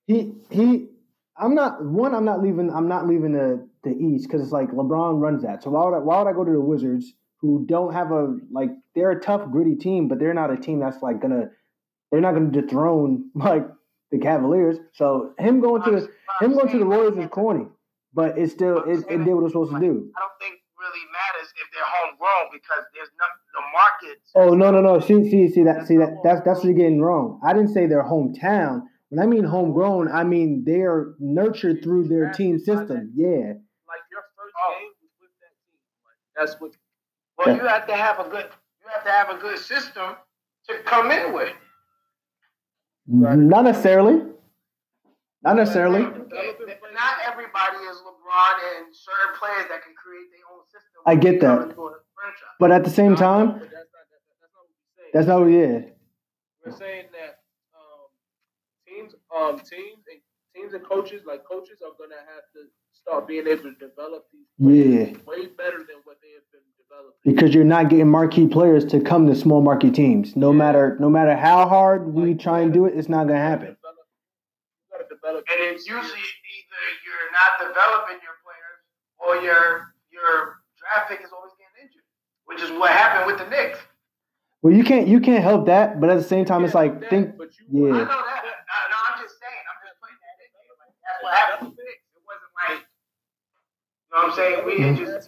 I'm not leaving the East because it's like LeBron runs that. So why would I go to the Wizards who don't have they're a tough, gritty team, but they're not a team that's they're not gonna dethrone like the Cavaliers. So him going to the Warriors is corny, but it did what it's supposed to do. I don't think it really matters if they're homegrown because there's not the market. Oh no. That's what you're getting wrong. I didn't say their hometown. When I mean homegrown, I mean they are nurtured through their team system. Yeah. Like your first game was with that team. Like that's what. Well, you have to have a good system to come in with. Not necessarily. Not everybody is LeBron and certain players that can create their own system. I get that. But at the same time, that's not what we is. We're saying that teams and coaches are gonna have to start being able to develop these players way better than what they have been developing. Because you're not getting marquee players to come to small marquee teams. No matter how hard we try and do it, it's not gonna happen. And it's usually either you're not developing your players or your draft pick is always getting injured, which is what happened with the Knicks. Well, you can't help that, but at the same time, it's like I know that. No, I'm just saying. I'm just putting that in there. Like, that's what happened with the Knicks. It wasn't like, you know what I'm saying? We just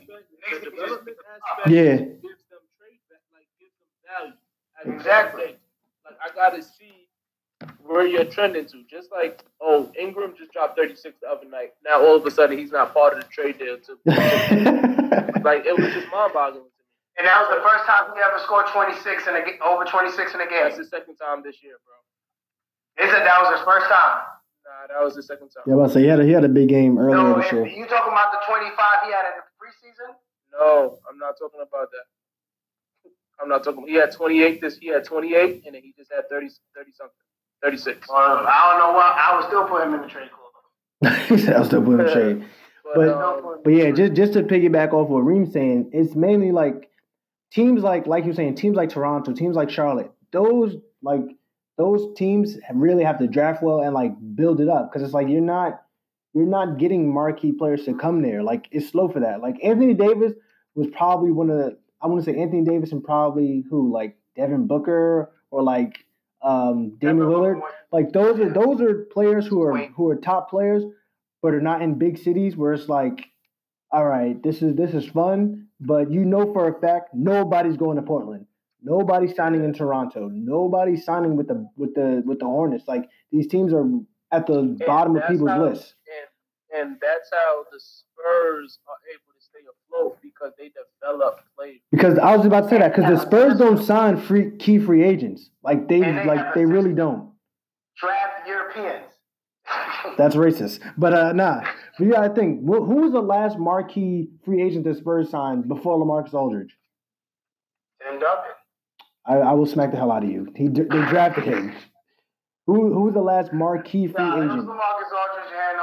gives them trade gives them value. Exactly. Like I gotta see where you're trending to. Just like Ingram just dropped 36 the other night. Now all of a sudden he's not part of the trade deal. Like it was just mind-boggling to me. And that was the first time he ever scored 26 over 26 in a game. That's his second time this year, bro. They said that was his first time. Nah, that was his second time. Yeah, I was say he had a big game earlier this year. You talking about the 25 he had in the preseason? No, I'm not talking about that. I'm not talking. He had 28 and then he just had 30 something, 36. I don't know why. I would still put him in the trade club. I'll still put him in trade. But yeah, just to piggyback off what Reem's saying, it's mainly like teams like you're saying, teams like Toronto, teams like Charlotte. Those teams really have to draft well and like build it up, because it's like you're not getting marquee players to come there. Like it's slow for that. Like Anthony Davis was probably one of the. I want to say Anthony Davis and probably who, like Devin Booker or like Damian Lillard. Like those are players who are top players, but are not in big cities where it's like, all right, this is fun, but you know for a fact nobody's going to Portland. Nobody's signing in Toronto. Nobody's signing with the Hornets. Like these teams are at the bottom of people's lists. And that's how the Spurs are able to stay afloat, because they develop players. Because I was about to say that, because the Spurs don't sign key free agents. Like they really don't. Draft Europeans. That's racist. But nah. But you gotta think, who was the last marquee free agent that Spurs signed before LaMarcus Aldridge? Tim Duncan. I will smack the hell out of you. They drafted him. Who was the last marquee free agent? It was LaMarcus Aldridge and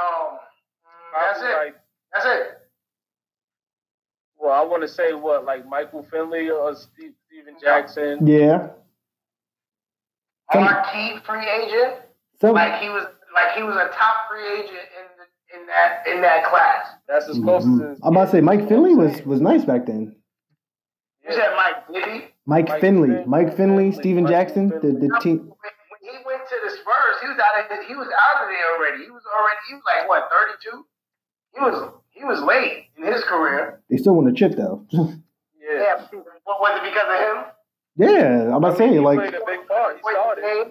that's it. Well, I want to say like Michael Finley or Steven Jackson. Yeah. Marquee free agent. Like he was a top free agent in that class. That's as close as. I'm about to say Mike Finley was nice back then. You said Mike Bibby? Mike Finley, Steven Jackson, the team. When he went to the Spurs, he was out of there already. He was like what, 32? He was late in his career. They still won a chip though. Yeah. What was it, because of him? Yeah, I'm about to say he like played a big part. He started.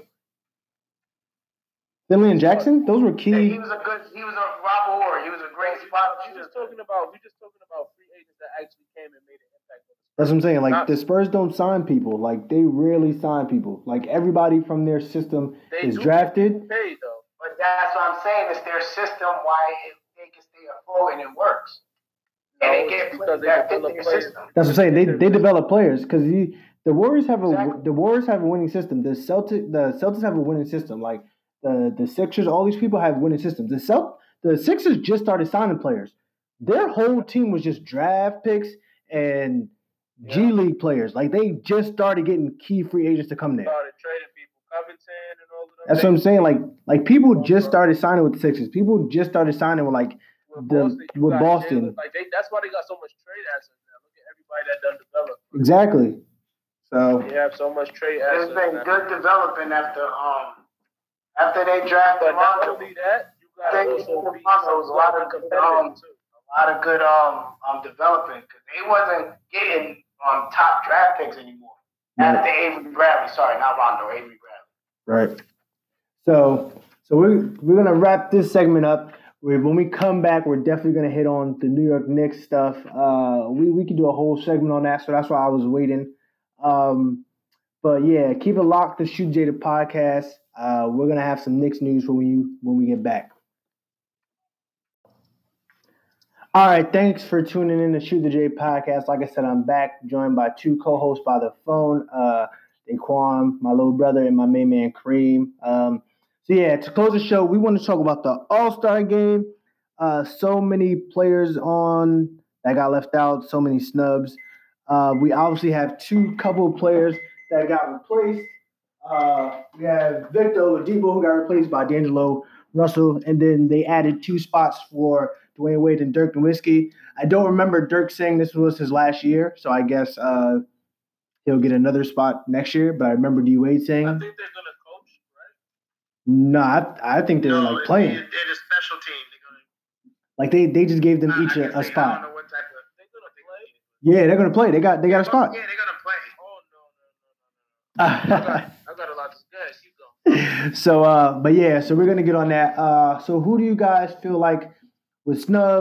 Finley and Jackson, those were key. Yeah, he was a Rob Orr. He was a great spot. We're just talking about free agents that actually came and made an impact. That's what I'm saying. Like the Spurs don't sign people. Like they rarely sign people. Like everybody from their system is drafted. Paid though. But that's what I'm saying. It's their system. Why they can stay afloat and it works. And they get because they that fit develop their players. system. That's what I'm saying. They develop players because the Warriors have a winning system. The Celtics have a winning system. Like the Sixers, all these people have winning systems. The Sixers just started signing players. Their whole team was just draft picks and G League players. Like they just started getting key free agents to come there. Started trading people, Covington and all of them. That's what I'm saying. Like people just started signing with the Sixers. People just started signing with Boston. Like that's why they got so much trade assets now. Look at everybody that done develop. Exactly. So they have so much trade assets. There's been good development after they drafted. But not only that, you got also be a lot of competitive too. A lot of good development, because they wasn't getting top draft picks anymore. After Avery Bradley, sorry, not Rondo, Avery Bradley. Right. So we're gonna wrap this segment up. When we come back, we're definitely gonna hit on the New York Knicks stuff. We could do a whole segment on that, so that's why I was waiting. But yeah, keep it locked to Shoot Jada podcast. We're gonna have some Knicks news when we get back. All right, thanks for tuning in to Shoot the J podcast. Like I said, I'm back, joined by two co-hosts by the phone, Daquan, my little brother, and my main man, Kareem. So yeah, to close the show, we want to talk about the All-Star game. So many players on that got left out, so many snubs. We obviously have couple of players that got replaced. We have Victor Oladipo, who got replaced by D'Angelo Russell, and then they added 2 spots for Dwayne Wade and Dirk Nowitzki. I don't remember Dirk saying this was his last year, so I guess he'll get another spot next year. But I remember D Wade saying, I think they're gonna coach, right? No, I think they're like playing. They're the special team. Like they just gave them each a spot. I don't know what type of. They're gonna play. Yeah, they're gonna play. They got a spot. Yeah, they're gonna play. Oh no. I got a lot to say. Keep going. So, but yeah, so we're gonna get on that. So who do you guys feel like was snubbed?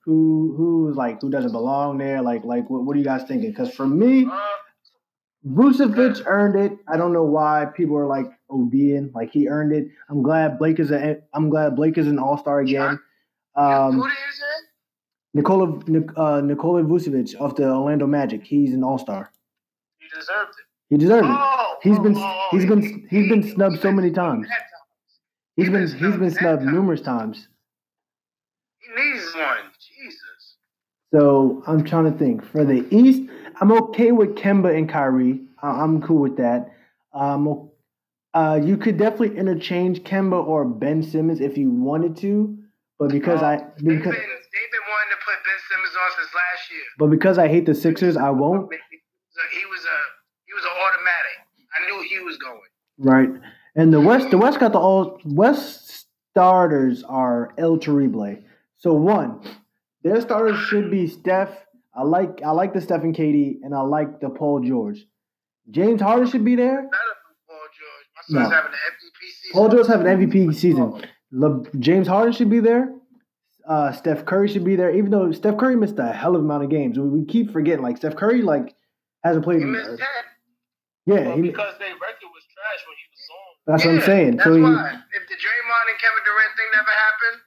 who doesn't belong there? Like what are you guys thinking? Because for me, Vucevic earned it. I don't know why people are like ODing. Like he earned it. I'm glad Blake is an All-Star again. Who did you say? Nikola Vucevic of the Orlando Magic. He's an All-Star. He deserved it. He deserved it. He's been snubbed so many times. He's been snubbed numerous times. He needs one. Jesus. So I'm trying to think. For the East, I'm okay with Kemba and Kyrie. I'm cool with that. You could definitely interchange Kemba or Ben Simmons if you wanted to, but because they've been wanting to put Ben Simmons on since last year. But because I hate the Sixers, I won't. He was an automatic. I knew he was going. Right. And the West got West starters are El Terrible. So one, their starters should be Steph. I like the Steph and KD, and I like the Paul George. James Harden should be there. Better than Paul George. My son's having an MVP season. Paul George having an MVP season. James Harden should be there. Steph Curry should be there. Even though Steph Curry missed a hell of amount of games, we keep forgetting. Like Steph Curry, hasn't played. He missed 10. Yeah, because their record was trash when he was on. That's what I'm saying. That's why. If the Draymond and Kevin Durant thing never happened,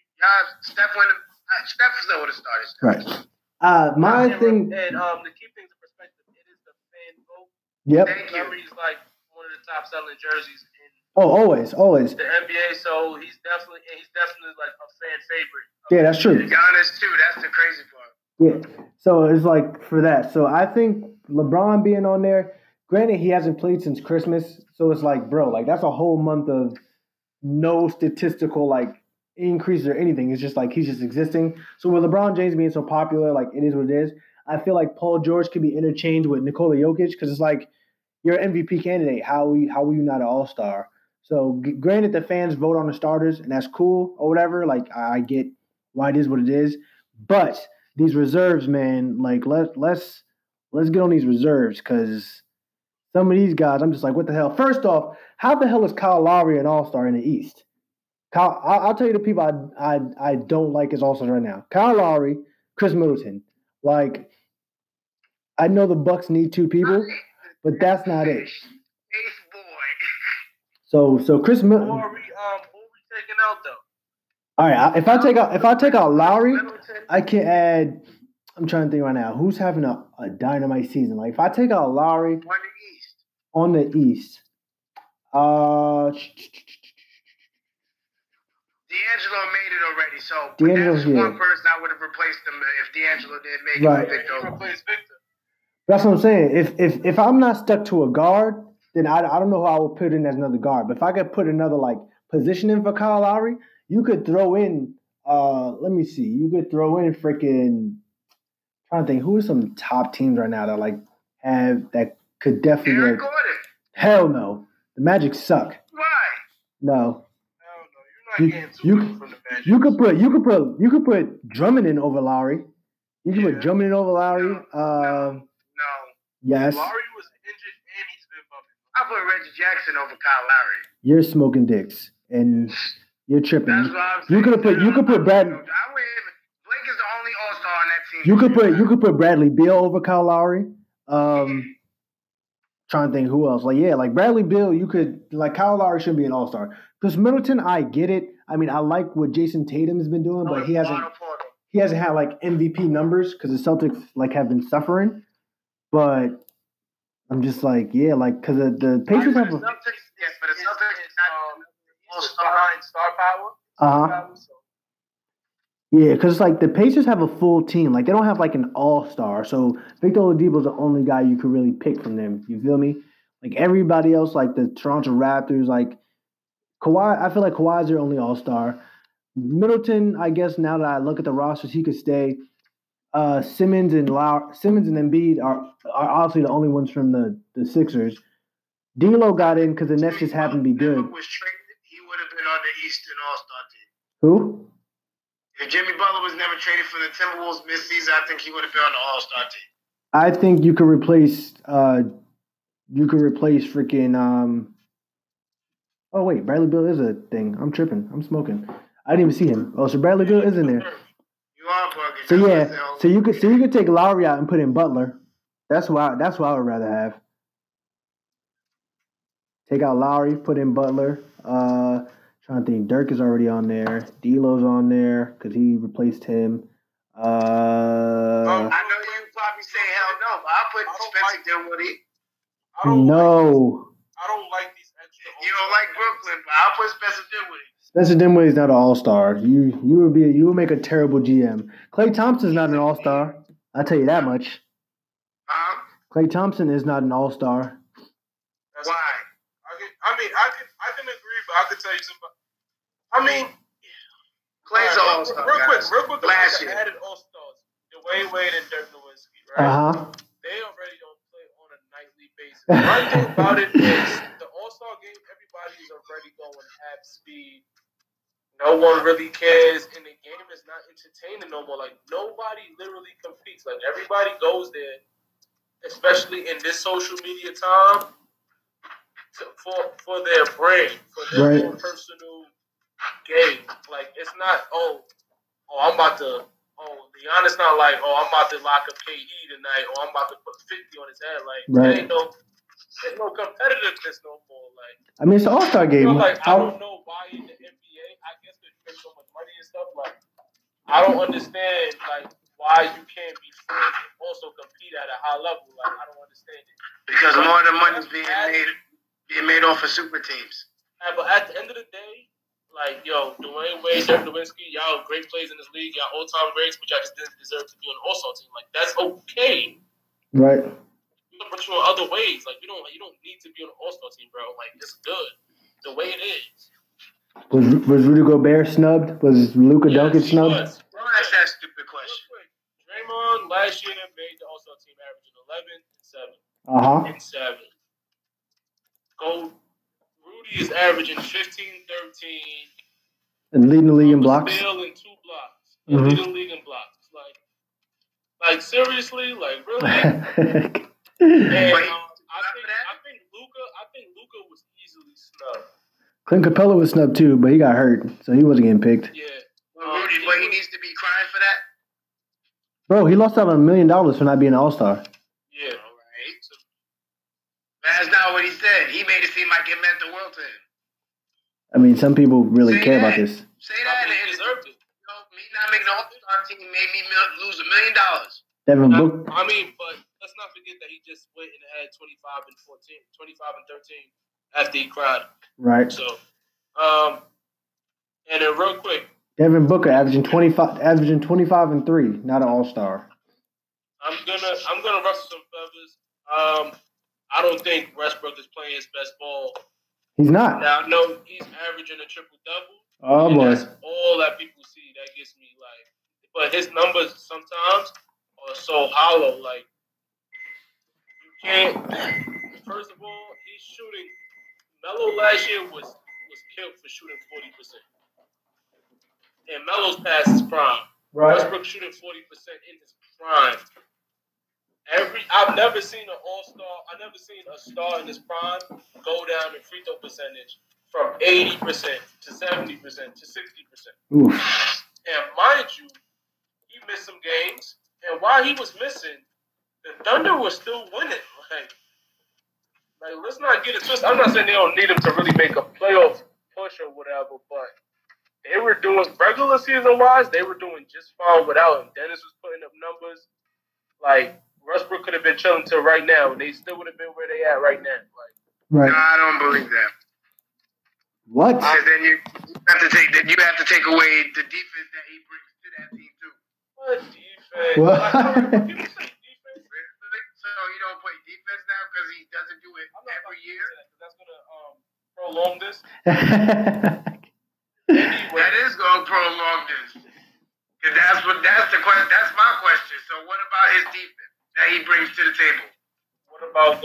Steph still would have started. Right. My thing. And to keep things in perspective, it is the fan vote. Yep. Montgomery's like one of the top selling jerseys in always. the NBA. So he's definitely like a fan favorite. Yeah, that's true. Giannis too. That's the crazy part. Yeah. So it's like for that. So I think LeBron being on there. Granted, he hasn't played since Christmas, so it's like, bro, like that's a whole month of no statistical like increase or anything. It's just like he's just existing. So with LeBron James being so popular, like it is what it is. I feel like Paul George could be interchanged with Nikola Jokic because it's like you're an MVP candidate. How are you not an All-Star? So granted, the fans vote on the starters, and that's cool or whatever. Like I get why it is what it is, but these reserves, man, like let's get on these reserves because. Some of these guys, I'm just like, what the hell? First off, how the hell is Kyle Lowry an All-Star in the East? I'll tell you the people I don't like as All-Stars right now. Kyle Lowry, Chris Middleton. Like, I know the Bucks need two people, but that's not it. Eighth boy. So Chris Middleton. Who are we taking out though? All right, if I take out Lowry, I can add. I'm trying to think right now. Who's having a dynamite season? Like, if I take out Lowry on the East, D'Angelo made it already. So that's one person I would have replaced him if D'Angelo didn't make it. Right. Replace Victor. That's what I'm saying. If I'm not stuck to a guard, then I don't know who I would put in as another guard. But if I could put another like position in for Kyle Lowry, you could throw in. Let me see. You could throw in freaking. Trying to think who are some top teams right now that like have that could definitely. Aaron Gordon. Hell no, the Magic suck. Why? No. Hell no, you're not getting too much from the Magic. You could put Drummond in over Lowry. You can put Drummond in over Lowry. No. Yes. Lowry was injured and he's been bumping. I put Reggie Jackson over Kyle Lowry. You're smoking dicks and you're tripping. That's what I'm saying. You could put Brad. Blake is the only All-Star on that team. You could put Bradley Beal over Kyle Lowry. Trying to think who else. Like Bradley Beal, you could like Kyle Lowry shouldn't be an All-Star. Because Middleton, I get it. I mean, I like what Jason Tatum's been doing, but he hasn't had like MVP numbers because the Celtics like have been suffering. But I'm just like, yeah, like because the Pacers have. But the Celtics behind star power. Yeah, because like the Pacers have a full team. Like they don't have like an all-star. So Victor Oladipo's the only guy you could really pick from them. You feel me? Like everybody else, like the Toronto Raptors, like Kawhi. I feel like Kawhi's their only all-star. Middleton, I guess now that I look at the rosters, he could stay. Simmons and Embiid are obviously the only ones from the Sixers. D'Lo got in because the Nets just happened to be good. Was traded, he would have been on the Eastern All-Star team. Who? If Jimmy Butler was never traded for the Timberwolves mid-season, I think he would have been on the All-Star team. I think you could replace freaking oh wait, Bradley Beal is a thing. I'm tripping. I'm smoking. I didn't even see him. Oh, so Bradley Beal is in there. You are bugging. So That's yeah, what so you could take Lowry out and put in Butler. That's what I would rather have. Take out Lowry, put in Butler. Trying to think, Dirk is already on there. D'Lo's on there because he replaced him. I know you probably say hell no, but I'll put Spencer Dinwiddie. I don't like these extra. You don't like Brooklyn, but I'll put Spencer Dinwiddie. Spencer Dinwiddie's not an all-star. You would make a terrible GM. Klay Thompson's not an all-star. I'll tell you that much. Klay Thompson is not an all-star. Why? I can agree, but I could tell you something. I mean, Clay's an all-star. Real quick. Last year. Added all-stars. Dwayne Wade and Dirk Nowitzki, right? They already don't play on a nightly basis. One thing about it is the all-star game, everybody's already going half speed. No one really cares, and the game is not entertaining no more. Like, nobody literally competes. Like, everybody goes there, especially in this social media time, for their brand, for their own personal game. Like, it's not, I'm about to, Giannis not like, I'm about to lock up KD tonight, or I'm about to put 50 on his head. Like, there's no competitiveness no more. Like, I mean, it's an all-star game. I don't know why in the NBA, I guess they make so much money and stuff. Like, I don't understand, like, why you can't be free and also compete at a high level. Like, I don't understand it. Because more of the money's being made off of super teams. But at the end of the day, like, yo, Dwayne Wade, Dirk Nowitzki, y'all great players in this league, y'all all-time greats, but y'all just didn't deserve to be on the all-star team. Like, that's okay. Right. But you in other ways. Like, you don't need to be on the all-star team, bro. Like, it's good the way it is. Was Rudy Gobert snubbed? Was Luka Doncic snubbed? Well, that's that stupid question. Draymond last year made the all-star team averaging 11 and 7. And 7. Rudy is averaging 15, 13. And leading the league in blocks. Still in 2 blocks. Leading the league in blocks. Like seriously, like really. And I think Luka was easily snubbed. Clint Capella was snubbed too, but he got hurt, so he wasn't getting picked. Yeah. Rudy, but he needs to be crying for that? Bro, he lost out on $1 million for not being an all-star. Yeah. All right. That's not what he said. He made it seem like it meant the world to him. I mean, some people really care about this. Say that. He deserved it. Me not making the all-star team made me lose $1 million. Devin Booker. I mean, but let's not forget that he just went and had 25 and 13 after he cried. Right. So, and then real quick, Devin Booker averaging 25 and 3, not an all-star. I'm gonna rustle some feathers. I don't think Westbrook is playing his best ball. He's not. Now, no, he's averaging a triple-double. Oh, boy. That's all that people see. That gets me, like... But his numbers sometimes are so hollow. Like, you can't... First of all, he's shooting... Melo last year was killed for shooting 40%. And Melo's past his prime. Right. Westbrook shooting 40% in his prime. I've never seen an all-star. I've never seen a star in his prime go down in free throw percentage from 80% to 70% to 60%. Oof. And mind you, he missed some games. And while he was missing, the Thunder was still winning. Like let's not get it twisted. I'm not saying they don't need him to really make a playoff push or whatever, but they were doing regular season-wise, they were doing just fine without him. Dennis was putting up numbers. Like, Westbrook could have been chilling till right now, and they still would have been where they at right now. Like, right. No, I don't believe that. What? Because then you have to take away the defense that he brings to that team too. What defense? What? Like, people say defense. So you don't play defense now because he doesn't do it every year. That's gonna prolong this. Anyway. That is gonna prolong this. Cause that's the question. That's my question. So what about his defense that he brings to the table? What about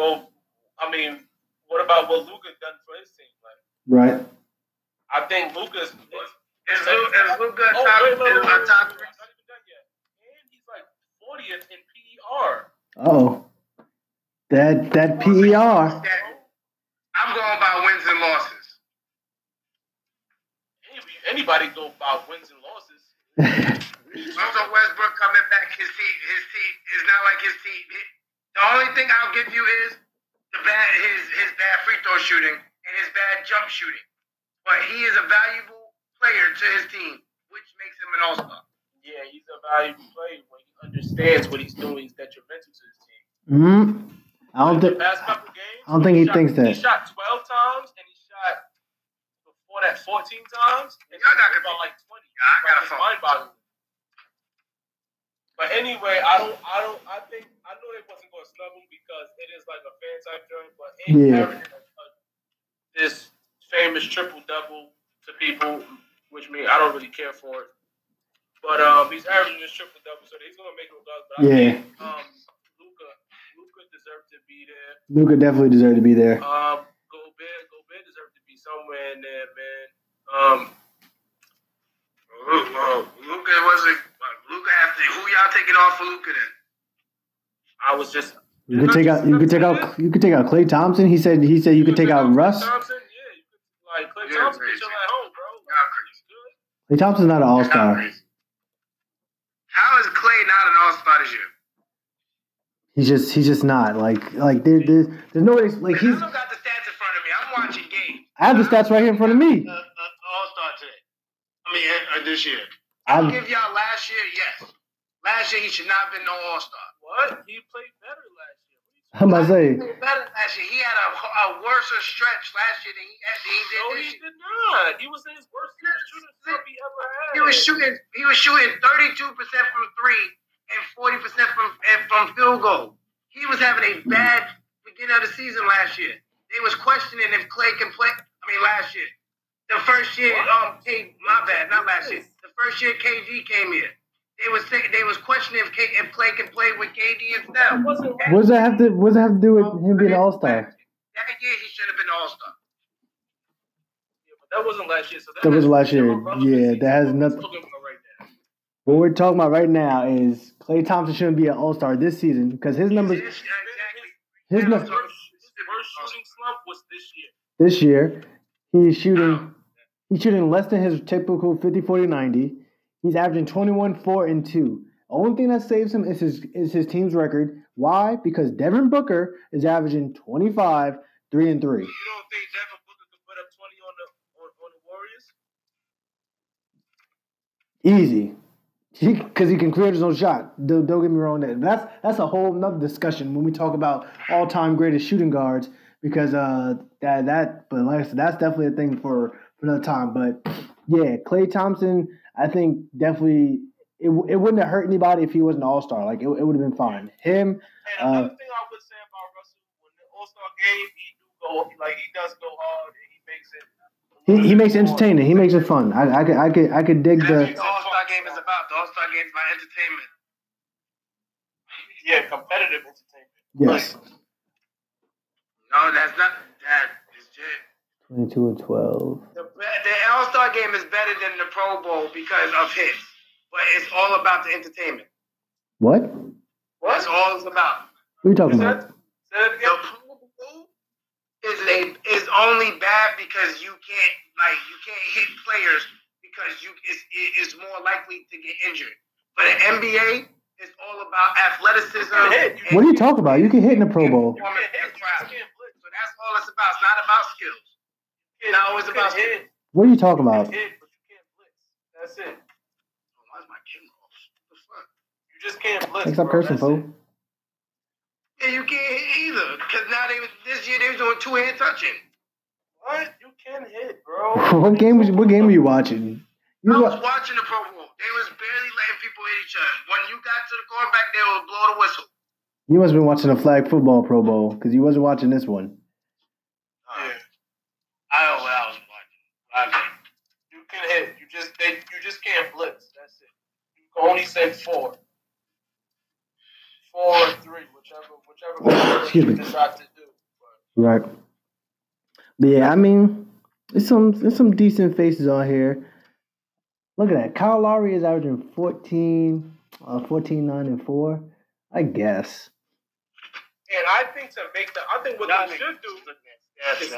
what Luka done for his team? Like, Right. I think Luka's Is Luka a top 3? Not even done yet. And he's like 40th in PER. Oh. That PER. I'm going by wins and losses. Anybody go by wins and losses. Russell Westbrook coming back, his team is not like his team. The only thing I'll give you is his bad free throw shooting and his bad jump shooting. But he is a valuable player to his team, which makes him an all-star. Yeah, he's a valuable player when he understands what he's doing. He's detrimental to his team. I don't think he thinks that. He shot 12 times and he shot before that 14 times. And y'all got about like 20. I got a phone. Mind-boggling. But anyway, I know they wasn't going to snub him because it is like a fan type joint. But he's averaging this famous triple-double to people, which means I don't really care for it. But he's averaging this triple-double, so he's going to make it regardless. But I think Luka deserved to be there. Luka definitely deserved to be there. Gobert deserved to be somewhere in there, man. Luka wasn't. Luka after who y'all taking off for Luka then? I was just. You could take out Klay Thompson. He said you could take out Russ. Thompson, yeah, you could like Klay Thompson can chill at home, bro. Klay Thompson's not an all-star. How is Klay not an all-star this year? He's just not like there's no way like he's. I don't got the stats in front of me. I'm watching games. I have the stats right here in front of me. All-star today. This year. I'll give y'all last year, yes. Last year he should not have been no all-star. What? He played better last year. I'm about to say. He played better last year. He had a worse stretch last year than he did this year. He did not. He was in his worst shooting slump he ever had. He was shooting 32% from three and 40% from field goal. He was having a bad beginning of the season last year. They was questioning if Klay can play. Last year. The first year, not last year. The first year KG came here. They was questioning if Klay can play with KD and Steph. What does that have to do with him being an all-star? That year he should have been an all-star. Yeah, but that wasn't last year. So that was last year. Yeah, that has nothing. What we're talking about right now is Klay Thompson shouldn't be an all-star this season because his numbers. His worst shooting slump was this year. This year, he's shooting less than his typical 50-40-90. He's averaging 21, 4, and 2. The only thing that saves him is his team's record. Why? Because Devin Booker is averaging 25, 3, and 3. You don't think Devin Booker could put up 20 on the Warriors? Easy. Because he can create his own shot. Don't get me wrong. That's a whole nother discussion when we talk about all-time greatest shooting guards. Because but like I said, that's definitely a thing for another time. But yeah, Klay Thompson, I think definitely it wouldn't have hurt anybody if he wasn't an all-star. Like it would have been fine. Him. And another thing I would say about Russell, when the all-star game, he does go hard and he makes it. He makes it entertaining. He makes it fun. I could dig the all-star game is about. The all-star game is about entertainment. Yeah, competitive entertainment. Yes. Like, no, that's not. That is it. 22 and 12. The all-star game is better than the Pro Bowl because of hits, but it's all about the entertainment. What? That's all it's about. What are you talking about? Say that again. The Pro Bowl is only bad because you can't hit players because it's more likely to get injured. But the NBA is all about athleticism. What are you talking about? You can hit in the Pro Bowl. So that's all it's about. It's not about skills. No, it's about skills. What are you talking about? Hit, but you can't blitz. That's it. Why's my camera off? What the fuck? You just can't blitz. Thanks, person, folks. Yeah, you can't hit either. Because now this year they was doing two-hand touching. What? You can hit, bro. What game were you watching? I was watching the Pro Bowl. They was barely letting people hit each other. When you got to the quarterback, they would blow the whistle. You must have been watching the flag football Pro Bowl because you wasn't watching this one. Yeah. I know what I was watching. Okay. You can hit. You just can't blitz. That's it. You can only say 4. 4 or 3, whichever you decide to do. But. Right. But yeah, I mean, there's some decent faces on here. Look at that. Kyle Lowry is averaging 14, 9, and 4. I guess. And I think what they should do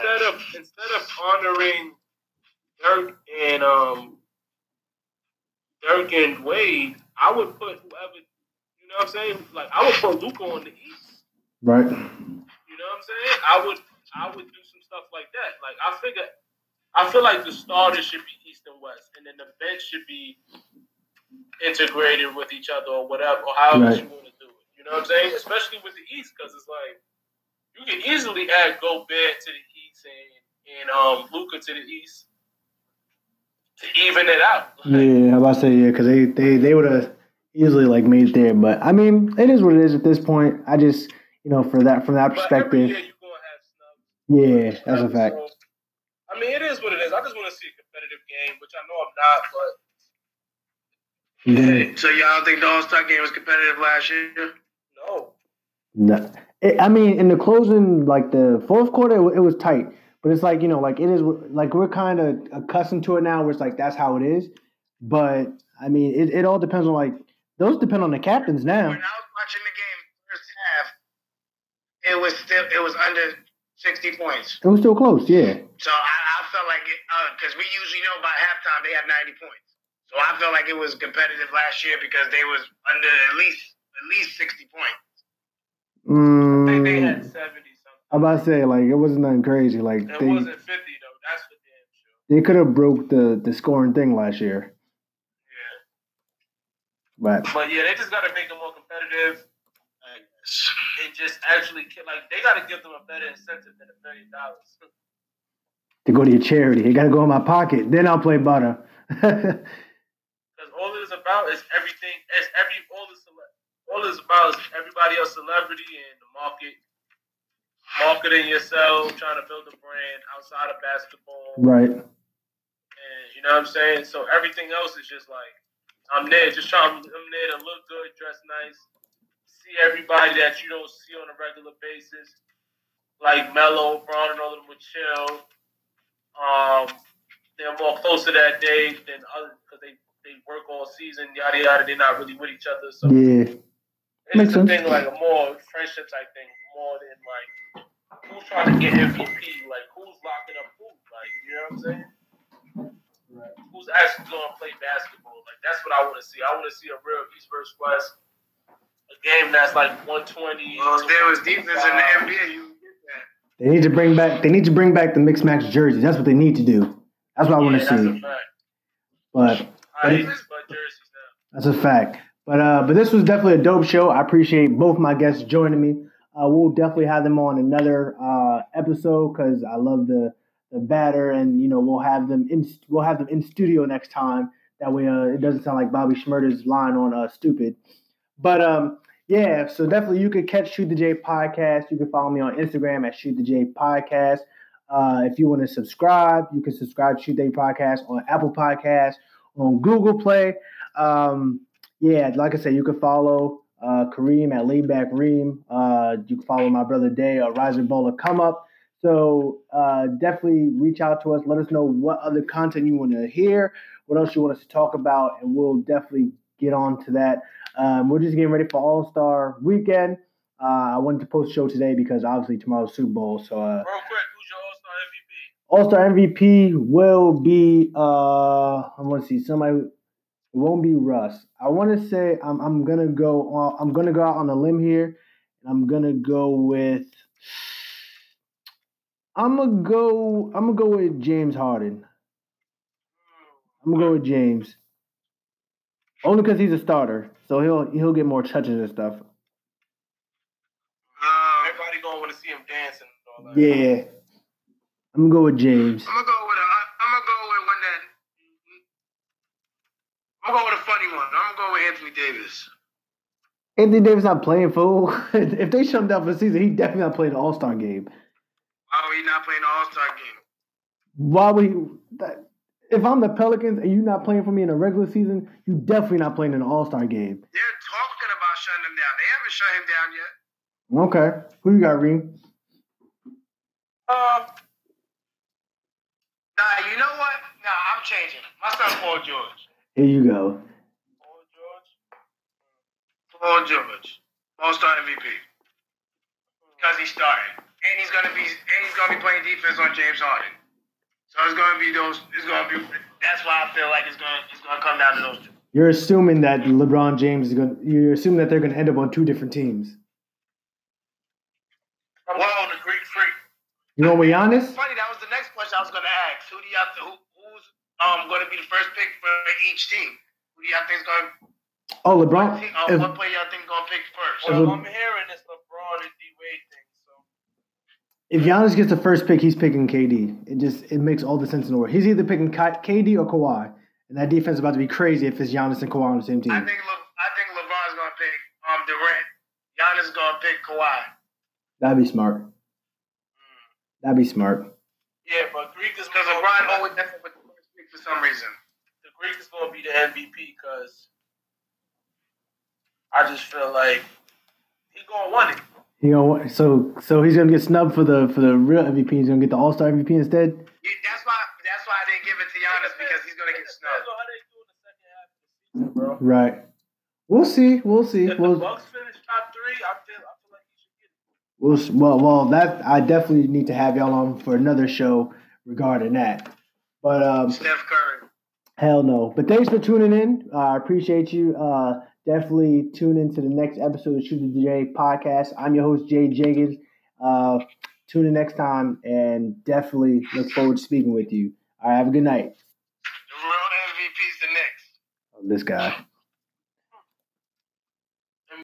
instead of honoring Dirk and Dirk and Wade, I would put whoever, you know what I'm saying? Like, I would put Luka on the East. Right. You know what I'm saying? I would do some stuff like that. Like, I feel like the starters should be East and West, and then the bench should be integrated with each other or whatever, or however you want to do it. You know what I'm saying? Especially with the East, because it's like, you can easily add Gobert to the East and Luka to the East to even it out. Like, yeah, I'm about to say because they would have easily like made it there, but I mean it is what it is at this point. I just from that perspective. Every year you're gonna have snubs. Yeah, that's a fact. So, I mean, it is what it is. I just want to see a competitive game, which I know I'm not, but. Yeah. So y'all don't think the All-Star game was competitive last year? No. I mean, in the closing, like the fourth quarter, it was tight. But it's like, like it is, like we're kind of accustomed to it now where it's like that's how it is. But, I mean, it all depends on like, those depend on the captains now. When I was watching the game first half, it was under 60 points. It was still close, yeah. So I felt like it, because we usually know by halftime they have 90 points. So I felt like it was competitive last year because they was under at least 60 points. I think they had 70 something. I'm about to say, like, it wasn't nothing crazy. Like it wasn't 50 though. That's for damn sure. They could have broke the scoring thing last year. Yeah. But yeah, they just gotta make them more competitive. And just actually like they gotta give them a better incentive than $1 million. To go to your charity. You gotta go in my pocket. Then I'll play butter. Because all it is about is everything. All it is about is everybody else celebrity and the marketing yourself, trying to build a brand outside of basketball. Right. And you know what I'm saying? So everything else is just like I'm there to look good, dress nice, see everybody that you don't see on a regular basis, like Melo, Braun, and all of them would chill. They're more closer that day than others because they work all season, yada yada. They're not really with each other, so yeah, it's a thing like a more friendship type thing, more than like who's trying to get MVP, like who's locking up who, like you know what I'm saying? Right. Who's actually going to play basketball? Like that's what I want to see. I want to see a real East versus West, a game that's like 120. Well, if there was defense in the NBA, you would get that. They need to bring back the mix match jerseys. That's what they need to do. That's what I want to see. But that's a fact. But this was definitely a dope show. I appreciate both my guests joining me. We'll definitely have them on another episode because I love the batter, and we'll have them in studio next time. That way, it doesn't sound like Bobby Schmurder's line on stupid. But yeah, so definitely you could catch Shoot the J podcast. You can follow me on Instagram at Shoot the J podcast. If you want to subscribe, you can subscribe to Shoot the J podcast on Apple Podcasts, on Google Play. Yeah, like I said, you can follow Kareem at Laidback Reem. You can follow my brother Day, Rising Bowler Come Up. So definitely reach out to us. Let us know what other content you want to hear, what else you want us to talk about, and we'll definitely get on to that. We're just getting ready for All-Star Weekend. I wanted to post a show today because obviously tomorrow's Super Bowl. So real quick, who's your All-Star MVP will be I want to see somebody. It won't be Russ. I want to say I'm gonna go out on a limb here, and I'm gonna go with James Harden. I'm gonna go with James. Only because he's a starter, so he'll get more touches and stuff. Everybody gonna want to see him dancing and all that. Yeah, I'm gonna go with James. I'm gonna go with a funny one. I'm gonna go with Anthony Davis. Anthony Davis not playing, fool. If they shut him down for the season, he definitely not playing the All-Star game. Why would he not playing the All-Star game? Why would he? If I'm the Pelicans and you not playing for me in a regular season, you definitely not playing in an All-Star game. They're talking about shutting him down. They haven't shut him down yet. Okay. Who you got, Reem? Nah, you know what? Nah, I'm changing. My son Paul George. Here you go. Paul George. All-Star MVP. Because he's starting. And he's gonna be playing defense on James Harden. So that's why I feel like it's gonna come down to those two. You're assuming that LeBron James is going. You're assuming that they're going to end up on two different teams. I'm on the Greek Freak. You know what, Giannis? Funny, that was the next question I was going to ask. Who's going to be the first pick for each team? Who do y'all think is going to? Oh, LeBron. What player y'all think is going to pick first? Well, I'm hearing it's LeBron and D-Wade thing. So if Giannis gets the first pick, he's picking KD. It makes all the sense in the world. He's either picking KD or Kawhi, and that defense is about to be crazy if it's Giannis and Kawhi on the same team. I think LeBron's going to pick Durant. Giannis is going to pick Kawhi. That'd be smart. That'd be smart. yeah, but Greek is Because LeBron always ends up with the first pick for some reason. the Greek is going to be the MVP because I just feel like he going to win it. So he's gonna get snubbed for the real MVP. He's gonna get the All-Star MVP instead. That's why I didn't give it to Giannis because he's going to get snubbed. How they do in the second half of the season, bro. Right. We'll see. If the Bucks finish top 3, I feel like he should get it. Well, that I definitely need to have y'all on for another show regarding that. But Steph Curry. hell no. But thanks for tuning in. I appreciate you. Definitely tune into the next episode of Shoot the J podcast. I'm your host, Jay Jenkins. Tune in next time and definitely look forward to speaking with you. All right, have a good night. The real MVP's the next. This guy.